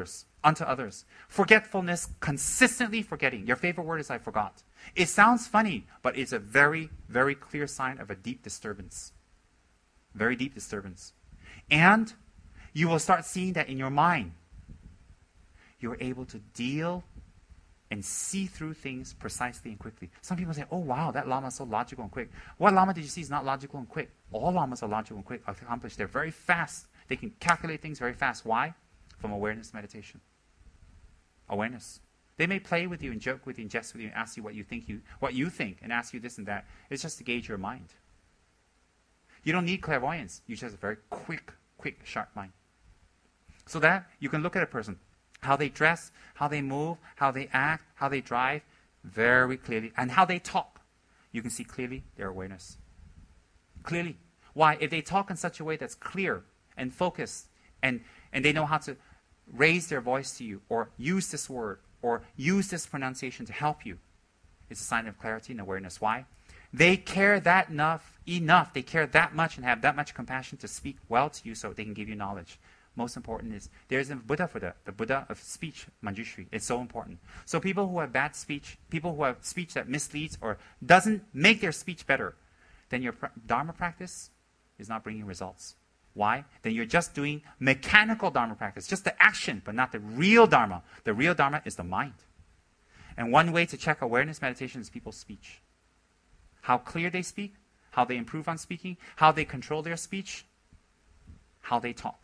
unto others. Forgetfulness, consistently forgetting. Your favorite word is I forgot. It sounds funny, but it's a very, very clear sign of a deep disturbance. Very deep disturbance. And you will start seeing that in your mind. You're able to deal and see through things precisely and quickly. Some people say, oh wow, that Lama is so logical and quick. What Lama did you see is not logical and quick? All Lamas are logical and quick, accomplished. They're very fast. They can calculate things very fast. Why? From awareness meditation. Awareness. They may play with you and joke with you and jest with you and ask you what you think and ask you this and that. It's just to gauge your mind. You don't need clairvoyance. You just have a very quick, sharp mind. So that you can look at a person, how they dress, how they move, how they act, how they drive, very clearly, and how they talk. You can see clearly their awareness. Clearly. Why? If they talk in such a way that's clear and focused, and they know how to raise their voice to you, or use this word, or use this pronunciation to help you, it's a sign of clarity and awareness. Why? They care that enough, they care that much and have that much compassion to speak well to you so they can give you knowledge. Most important is, there's a Buddha for that, the Buddha of speech, Manjushri. It's so important. So people who have bad speech, people who have speech that misleads or doesn't make their speech better, then your Dharma practice is not bringing results. Why? Then you're just doing mechanical Dharma practice, just the action, but not the real Dharma. The real Dharma is the mind. And one way to check awareness meditation is people's speech. How clear they speak, how they improve on speaking, how they control their speech, how they talk.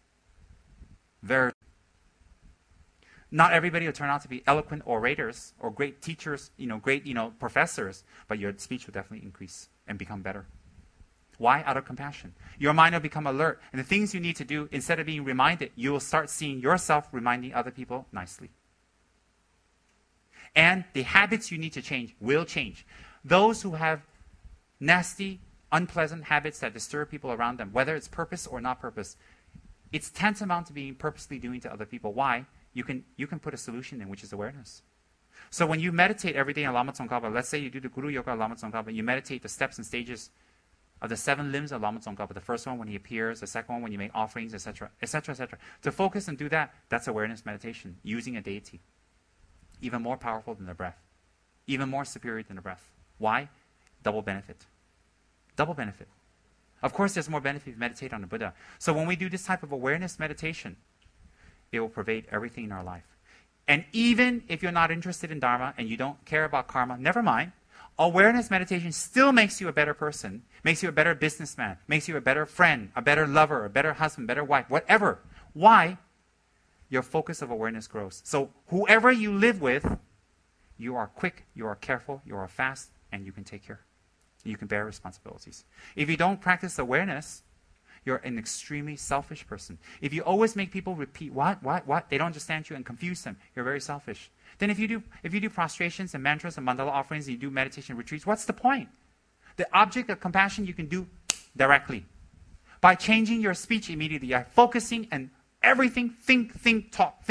Not everybody will turn out to be eloquent orators or great teachers, great, professors, but your speech will definitely increase and become better. Why? Out of compassion. Your mind will become alert. And the things you need to do, instead of being reminded, you will start seeing yourself reminding other people nicely. And the habits you need to change will change. Those who have nasty, unpleasant habits that disturb people around them, whether it's purpose or not purpose, it's tantamount to being purposely doing to other people. Why? You can put a solution in, which is awareness. So when you meditate every day on Lama Tsongkhapa, let's say you do the Guru Yoga of Lama Tsongkhapa, you meditate the steps and stages of the 7 limbs of Lama Tsongkhapa. The first one when he appears, the second one when you make offerings, etc., etc., etc. To focus and do that, that's awareness meditation, using a deity. Even more powerful than the breath. Even more superior than the breath. Why? Double benefit. Double benefit. Of course, there's more benefit if you meditate on the Buddha. So when we do this type of awareness meditation, it will pervade everything in our life. And even if you're not interested in Dharma and you don't care about karma, never mind. Awareness meditation still makes you a better person, makes you a better businessman, makes you a better friend, a better lover, a better husband, better wife, whatever. Why? Your focus of awareness grows. So whoever you live with, you are quick, you are careful, you are fast, and you can take care. You can bear responsibilities. If you don't practice awareness, you're an extremely selfish person. If you always make people repeat what, they don't understand you and confuse them, you're very selfish. Then if you do prostrations and mantras and mandala offerings and you do meditation retreats, what's the point? The object of compassion you can do directly. By changing your speech immediately, by focusing and everything, think, talk.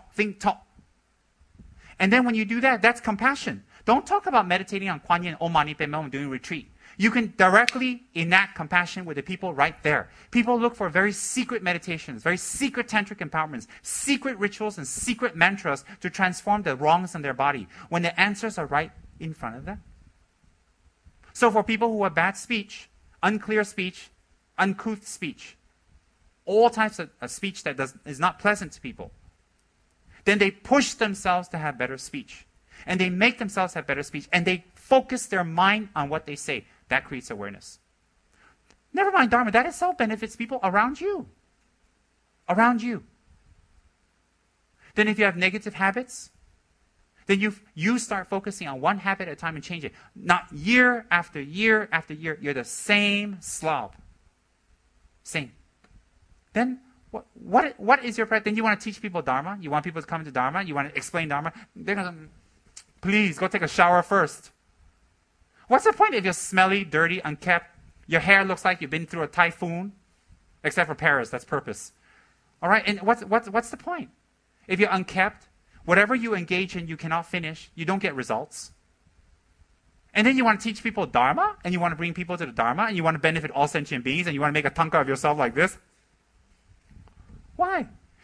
And then when you do that, that's compassion. Don't talk about meditating on Kuan Yin, Om Mani Padme Hum, doing retreat. You can directly enact compassion with the people right there. People look for very secret meditations, very secret tantric empowerments, secret rituals and secret mantras to transform the wrongs in their body when the answers are right in front of them. So for people who have bad speech, unclear speech, uncouth speech, all types of speech that is not pleasant to people, then they push themselves to have better speech. And they make themselves have better speech. And they focus their mind on what they say. That creates awareness. Never mind Dharma. That itself benefits people around you. Around you. Then if you have negative habits, then you start focusing on one habit at a time and change it. Not year after year after year. You're the same slob. Same. Then what is your practice? Then you want to teach people Dharma? You want people to come to Dharma? You want to explain Dharma? They're going to, please, go take a shower first. What's the point if you're smelly, dirty, unkempt? Your hair looks like you've been through a typhoon? Except for Paris, that's purpose. All right, and what's the point? If you're unkempt, whatever you engage in, you cannot finish. You don't get results. And then you want to teach people Dharma? And you want to bring people to the Dharma? And you want to benefit all sentient beings? And you want to make a tanka of yourself like this? Why?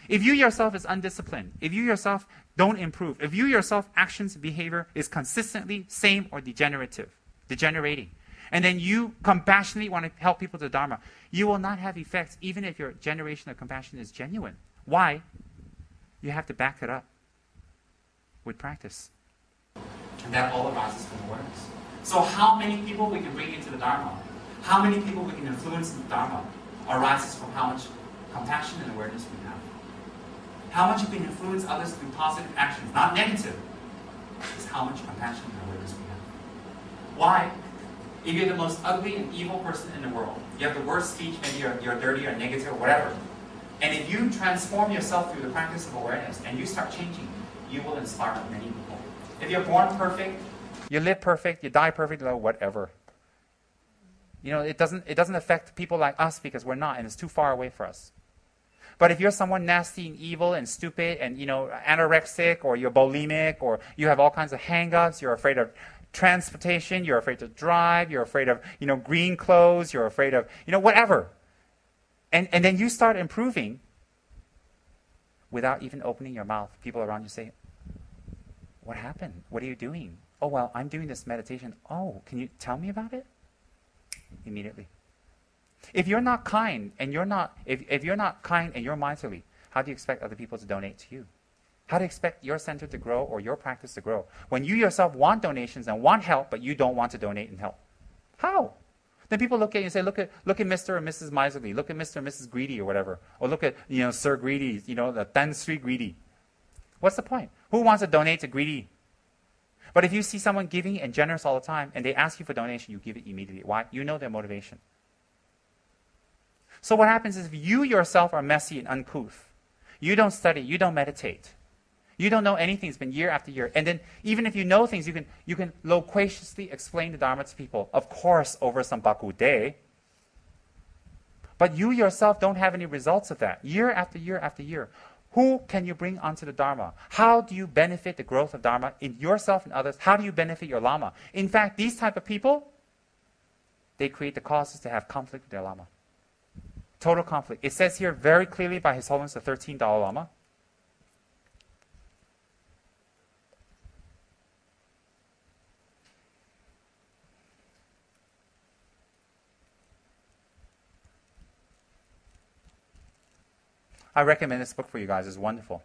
If you yourself is undisciplined, if you yourself don't improve, if you yourself actions and behavior is consistently same or degenerating, and then you compassionately want to help people to the Dharma, you will not have effects even if your generation of compassion is genuine. Why? You have to back it up with practice. And that all arises from awareness. So how many people we can bring into the Dharma, how many people we can influence in the Dharma, arises from how much compassion and awareness we have. How much you can influence others through positive actions, not negative, is how much compassion and awareness we have. Why? If you're the most ugly and evil person in the world, you have the worst speech, maybe you're dirty or negative or whatever, and if you transform yourself through the practice of awareness and you start changing, you will inspire many people. If you're born perfect, you live perfect, you die perfect, whatever. You know, it doesn't affect people like us because we're not, and it's too far away for us. But if you're someone nasty and evil and stupid and, anorexic, or you're bulimic, or you have all kinds of hang-ups, you're afraid of transportation, you're afraid to drive, you're afraid of, green clothes, you're afraid of, whatever. And then you start improving without even opening your mouth. People around you say, what happened? What are you doing? Oh, well, I'm doing this meditation. Oh, can you tell me about it? Immediately. If you're not kind and if you're not kind and you're miserly, how do you expect other people to donate to you? How do you expect your center to grow or your practice to grow when you yourself want donations and want help, but you don't want to donate and help? How? Then people look at you and say, look at Mr. and Mrs. Miserly, look at Mr. and Mrs. Greedy or whatever, or look at Sir Greedy, the Tan Sri Greedy. What's the point? Who wants to donate to Greedy? But if you see someone giving and generous all the time, and they ask you for donation, you give it immediately. Why? You know their motivation. So what happens is if you yourself are messy and uncouth, you don't study, you don't meditate, you don't know anything, it's been year after year, and then even if you know things, you can loquaciously explain the Dharma to people, of course over some Baku day, but you yourself don't have any results of that, year after year after year. Who can you bring onto the Dharma? How do you benefit the growth of Dharma in yourself and others? How do you benefit your Lama? In fact, these type of people, they create the causes to have conflict with their Lama. Total conflict. It says here very clearly by His Holiness the 13th Dalai Lama, I recommend this book for you guys. It's wonderful.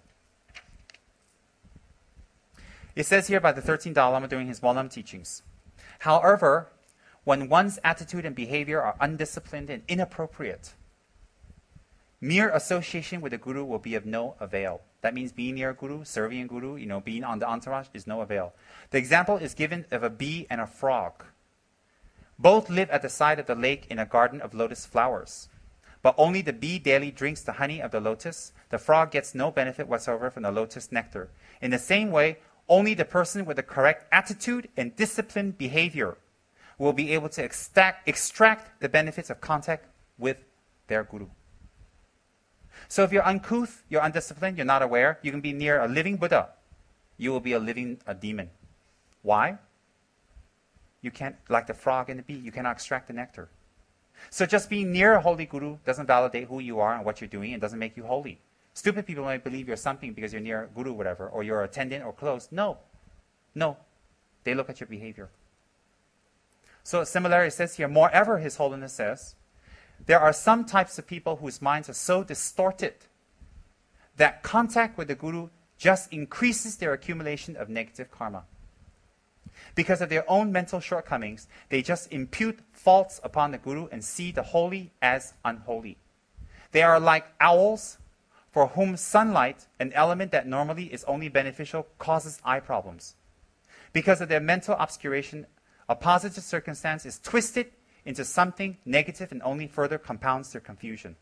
It says here by the 13th Dalai Lama during his Molam teachings, however, when one's attitude and behavior are undisciplined and inappropriate, mere association with the Guru will be of no avail. That means being near a Guru, serving a Guru, being on the entourage is no avail. The example is given of a bee and a frog. Both live at the side of the lake in a garden of lotus flowers. But only the bee daily drinks the honey of the lotus. The frog gets no benefit whatsoever from the lotus nectar. In the same way, only the person with the correct attitude and disciplined behavior will be able to extract the benefits of contact with their Guru. So if you're uncouth, you're undisciplined, you're not aware, you can be near a living Buddha. You will be a demon. Why? You can't, like the frog and the bee, you cannot extract the nectar. So just being near a holy Guru doesn't validate who you are and what you're doing and doesn't make you holy. Stupid people might believe you're something because you're near a Guru or whatever, or you're attendant or close. No. They look at your behavior. So similarly, it says here, moreover, His Holiness says, there are some types of people whose minds are so distorted that contact with the Guru just increases their accumulation of negative karma. Because of their own mental shortcomings, they just impute faults upon the Guru and see the holy as unholy. They are like owls for whom sunlight, an element that normally is only beneficial, causes eye problems. Because of their mental obscuration, a positive circumstance is twisted into something negative and only further compounds their confusion.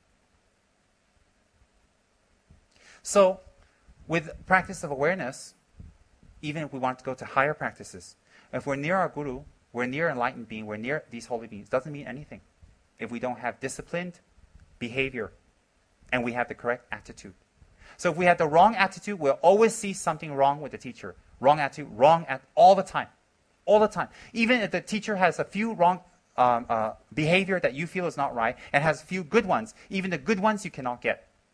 So, with practice of awareness, even if we want to go to higher practices, if we're near our Guru, we're near enlightened being, we're near these holy beings, doesn't mean anything if we don't have disciplined behavior and we have the correct attitude. So if we have the wrong attitude, we'll always see something wrong with the teacher. Wrong attitude, all the time. All the time. Even if the teacher has a few wrong behavior that you feel is not right and has a few good ones, even the good ones you cannot get.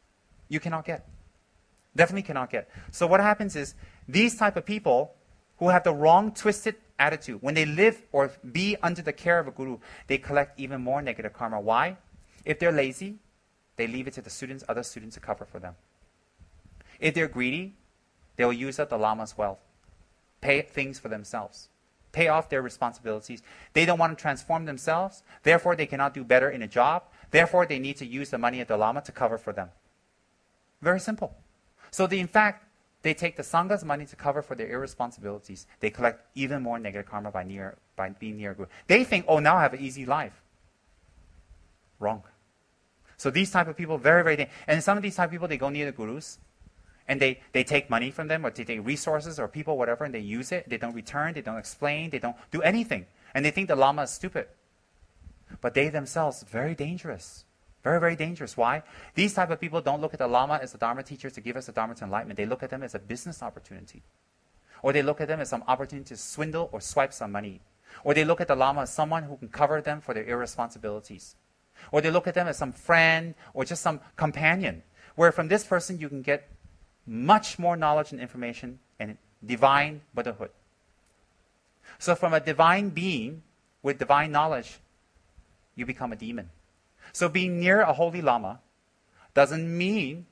You cannot get. Definitely cannot get. So what happens is, these type of people who have the wrong, twisted attitude, when they live or be under the care of a guru, they collect even more negative karma. Why? If they're lazy, they leave it to the students, other students to cover for them. If they're greedy, they will use up the lama's wealth, pay things for themselves, pay off their responsibilities. They don't want to transform themselves, therefore they cannot do better in a job, therefore they need to use the money of the lama to cover for them. Very simple. So in fact, they take the Sangha's money to cover for their irresponsibilities. They collect even more negative karma by being near a guru. They think, oh, now I have an easy life. Wrong. So these type of people, very, very dangerous. And some of these type of people, they go near the gurus, and they take money from them, or they take resources or people, whatever, and they use it. They don't return, they don't explain, they don't do anything. And they think the lama is stupid. But they themselves, very dangerous. Very, very dangerous. Why? These type of people don't look at the lama as the Dharma teachers to give us the Dharma to enlightenment. They look at them as a business opportunity. Or they look at them as some opportunity to swindle or swipe some money. Or they look at the lama as someone who can cover them for their irresponsibilities. Or they look at them as some friend or just some companion, where from this person you can get much more knowledge and information and divine Buddhahood. So from a divine being with divine knowledge, you become a demon. So being near a holy lama doesn't mean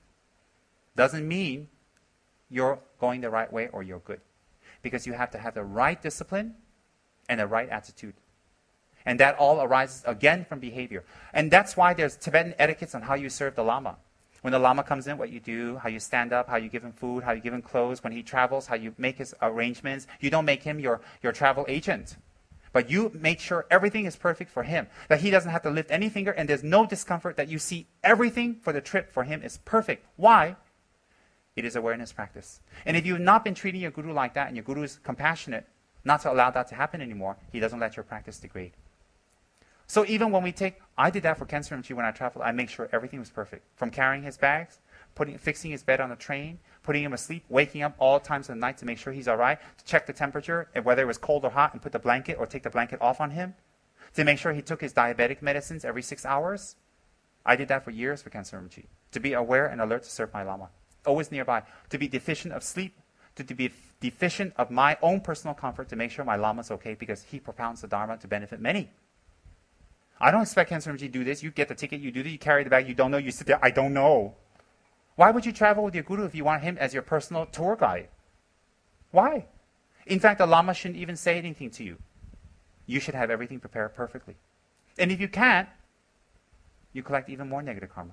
you're going the right way or you're good. Because you have to have the right discipline and the right attitude. And that all arises, again, from behavior. And that's why there's Tibetan etiquettes on how you serve the lama. When the lama comes in, what you do, how you stand up, how you give him food, how you give him clothes. When he travels, how you make his arrangements. You don't make him your travel agent. But you make sure everything is perfect for him. That he doesn't have to lift any finger and there's no discomfort. That you see everything for the trip for him is perfect. Why? It is awareness practice. And if you've not been treating your guru like that and your guru is compassionate, not to allow that to happen anymore, he doesn't let your practice degrade. So even when I did that for Khensa Rinpoche when I traveled, I make sure everything was perfect. From carrying his bags, fixing his bed on the train, putting him asleep, waking up all times of the night to make sure he's all right, to check the temperature, and whether it was cold or hot, and put the blanket or take the blanket off on him, to make sure he took his diabetic medicines every 6 hours. I did that for years for Khensa Rinpoche. To be aware and alert to serve my lama. Always nearby. To be deficient of sleep, to be deficient of my own personal comfort to make sure my lama's okay because he propounds the Dharma to benefit many. I don't expect Khensa Rinpoche to do this. You get the ticket, you do this, you carry the bag, you don't know, you sit there, I don't know. Why would you travel with your guru if you want him as your personal tour guide? Why? In fact, the lama shouldn't even say anything to you. You should have everything prepared perfectly. And if you can't, you collect even more negative karma.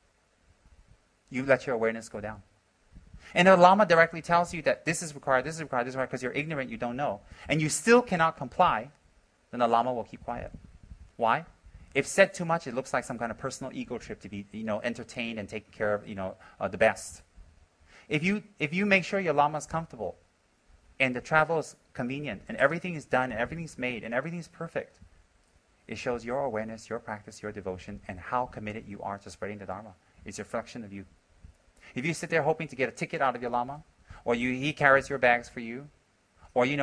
You let your awareness go down. And the lama directly tells you that this is required, this is required, this is required, because you're ignorant, you don't know, and you still cannot comply, then the lama will keep quiet. Why? If said too much, it looks like some kind of personal ego trip to be, entertained and taken care of, the best. If you make sure your lama is comfortable, and the travel is convenient, and everything is done, and everything's made, and everything's perfect, it shows your awareness, your practice, your devotion, and how committed you are to spreading the Dharma. It's a reflection of you. If you sit there hoping to get a ticket out of your lama, or he carries your bags for you, or you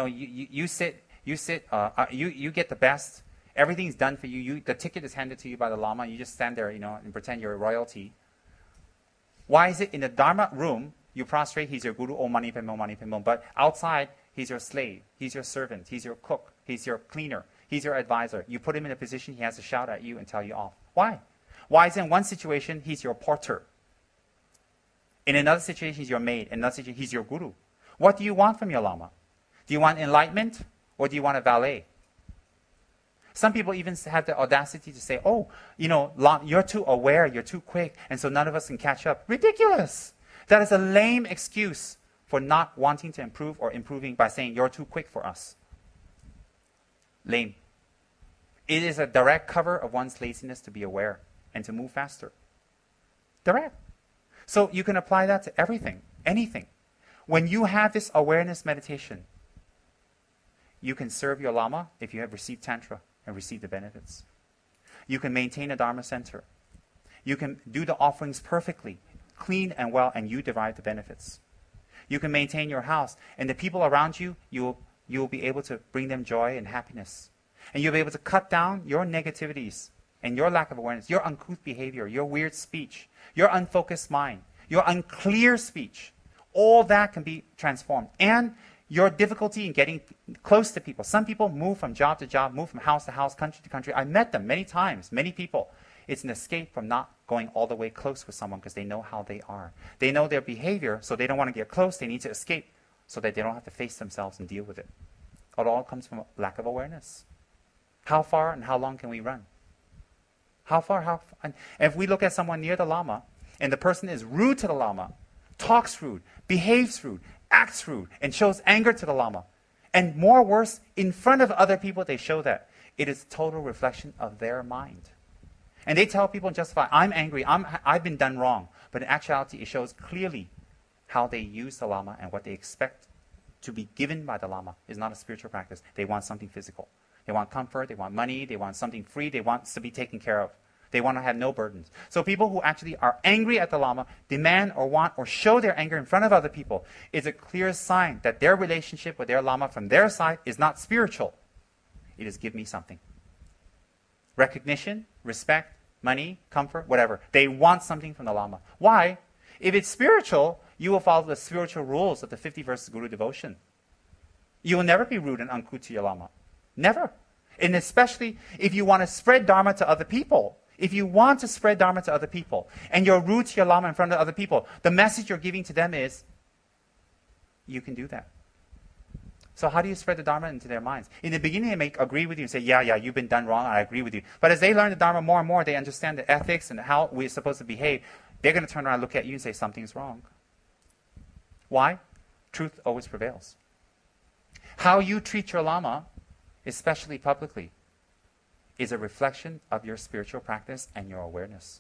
get the best. Everything's done for you. The ticket is handed to you by the lama. You just stand there, and pretend you're royalty. Why is it in the Dharma room, you prostrate, he's your guru, oh mani padme, oh mani padme. But outside, he's your slave, he's your servant, he's your cook, he's your cleaner, he's your advisor. You put him in a position, he has to shout at you and tell you off. Why? Why is it in one situation, he's your porter? In another situation, he's your maid. In another situation, he's your guru. What do you want from your lama? Do you want enlightenment, or do you want a valet? Some people even have the audacity to say, oh, you're too aware, you're too quick, and so none of us can catch up. Ridiculous! That is a lame excuse for not wanting to improve or improving by saying you're too quick for us. Lame. It is a direct cover of one's laziness to be aware and to move faster. Direct. So you can apply that to everything, anything. When you have this awareness meditation, you can serve your lama if you have received Tantra and receive the benefits. You can maintain a Dharma center. You can do the offerings perfectly, clean and well, and you derive the benefits. You can maintain your house, and the people around you, you will be able to bring them joy and happiness. And you'll be able to cut down your negativities and your lack of awareness, your uncouth behavior, your weird speech, your unfocused mind. your unclear speech, all that can be transformed. And your difficulty in getting close to people. Some people move from job to job, move from house to house, country to country. I met them many times, many people. It's an escape from not going all the way close with someone because they know how they are. They know their behavior, so they don't want to get close. They need to escape so that they don't have to face themselves and deal with it. It all comes from a lack of awareness. How far and how long can we run? How far? And if we look at someone near the Lama, and the person is rude to the Lama, talks rude, behaves rude, acts rude, and shows anger to the Lama, and more worse, in front of other people they show that, it is a total reflection of their mind. And they tell people and justify, I'm angry, I've been done wrong. But in actuality, it shows clearly how they use the Lama and what they expect to be given by the Lama is not a spiritual practice. They want something physical. They want comfort, they want money, they want something free, they want to be taken care of. They want to have no burdens. So people who actually are angry at the Lama, demand or want or show their anger in front of other people, is a clear sign that their relationship with their Lama from their side is not spiritual. It is give me something. Recognition, respect, money, comfort, whatever. They want something from the Lama. Why? If it's spiritual, you will follow the spiritual rules of the 50 verses Guru devotion. You will never be rude and uncouth to your Lama. Never. And especially if you want to spread Dharma to other people. If you want to spread Dharma to other people, and you're rude to your Lama in front of other people, the message you're giving to them is, you can do that. So how do you spread the Dharma into their minds? In the beginning, they may agree with you and say, yeah, you've been done wrong, I agree with you. But as they learn the Dharma more and more, they understand the ethics and how we're supposed to behave, they're going to turn around and look at you and say, something's wrong. Why? Truth always prevails. How you treat your Lama, especially publicly, is a reflection of your spiritual practice and your awareness.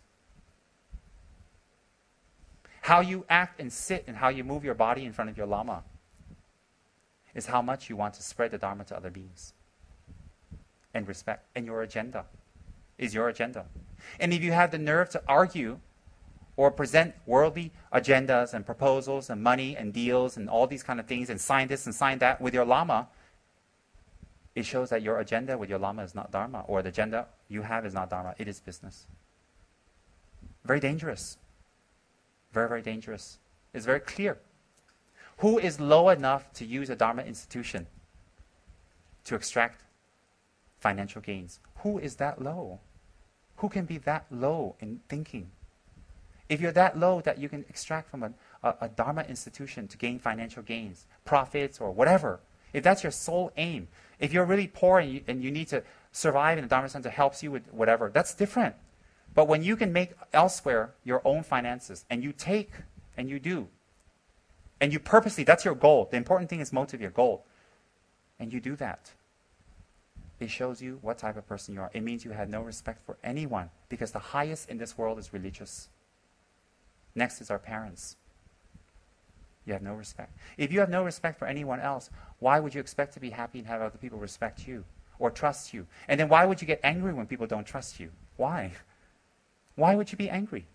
How you act and sit and how you move your body in front of your Lama is how much you want to spread the Dharma to other beings. And respect. And your agenda is your agenda. And if you have the nerve to argue or present worldly agendas and proposals and money and deals and all these kind of things and sign this and sign that with your Lama, it shows that your agenda with your Lama is not Dharma, or the agenda you have is not Dharma. It is business. Very dangerous. Very, very dangerous. It's very clear. Who is low enough to use a Dharma institution to extract financial gains? Who is that low? Who can be that low in thinking? If you're that low that you can extract from a Dharma institution to gain financial gains, profits or whatever, if that's your sole aim, if you're really poor and you need to survive and the Dharma Center helps you with whatever, that's different. But when you can make elsewhere your own finances, and you take and you do, and you purposely, that's your goal. The important thing is motive, your goal. And you do that. It shows you what type of person you are. It means you have no respect for anyone, because the highest in this world is religious. Next is our parents. You have no respect. If you have no respect for anyone else, why would you expect to be happy and have other people respect you or trust you? And then why would you get angry when people don't trust you? Why? Why would you be angry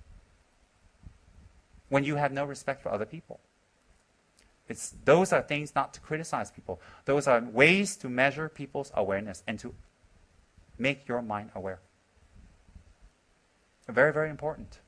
when you have no respect for other people? Those are things not to criticize people. Those are ways to measure people's awareness and to make your mind aware. Very, very important.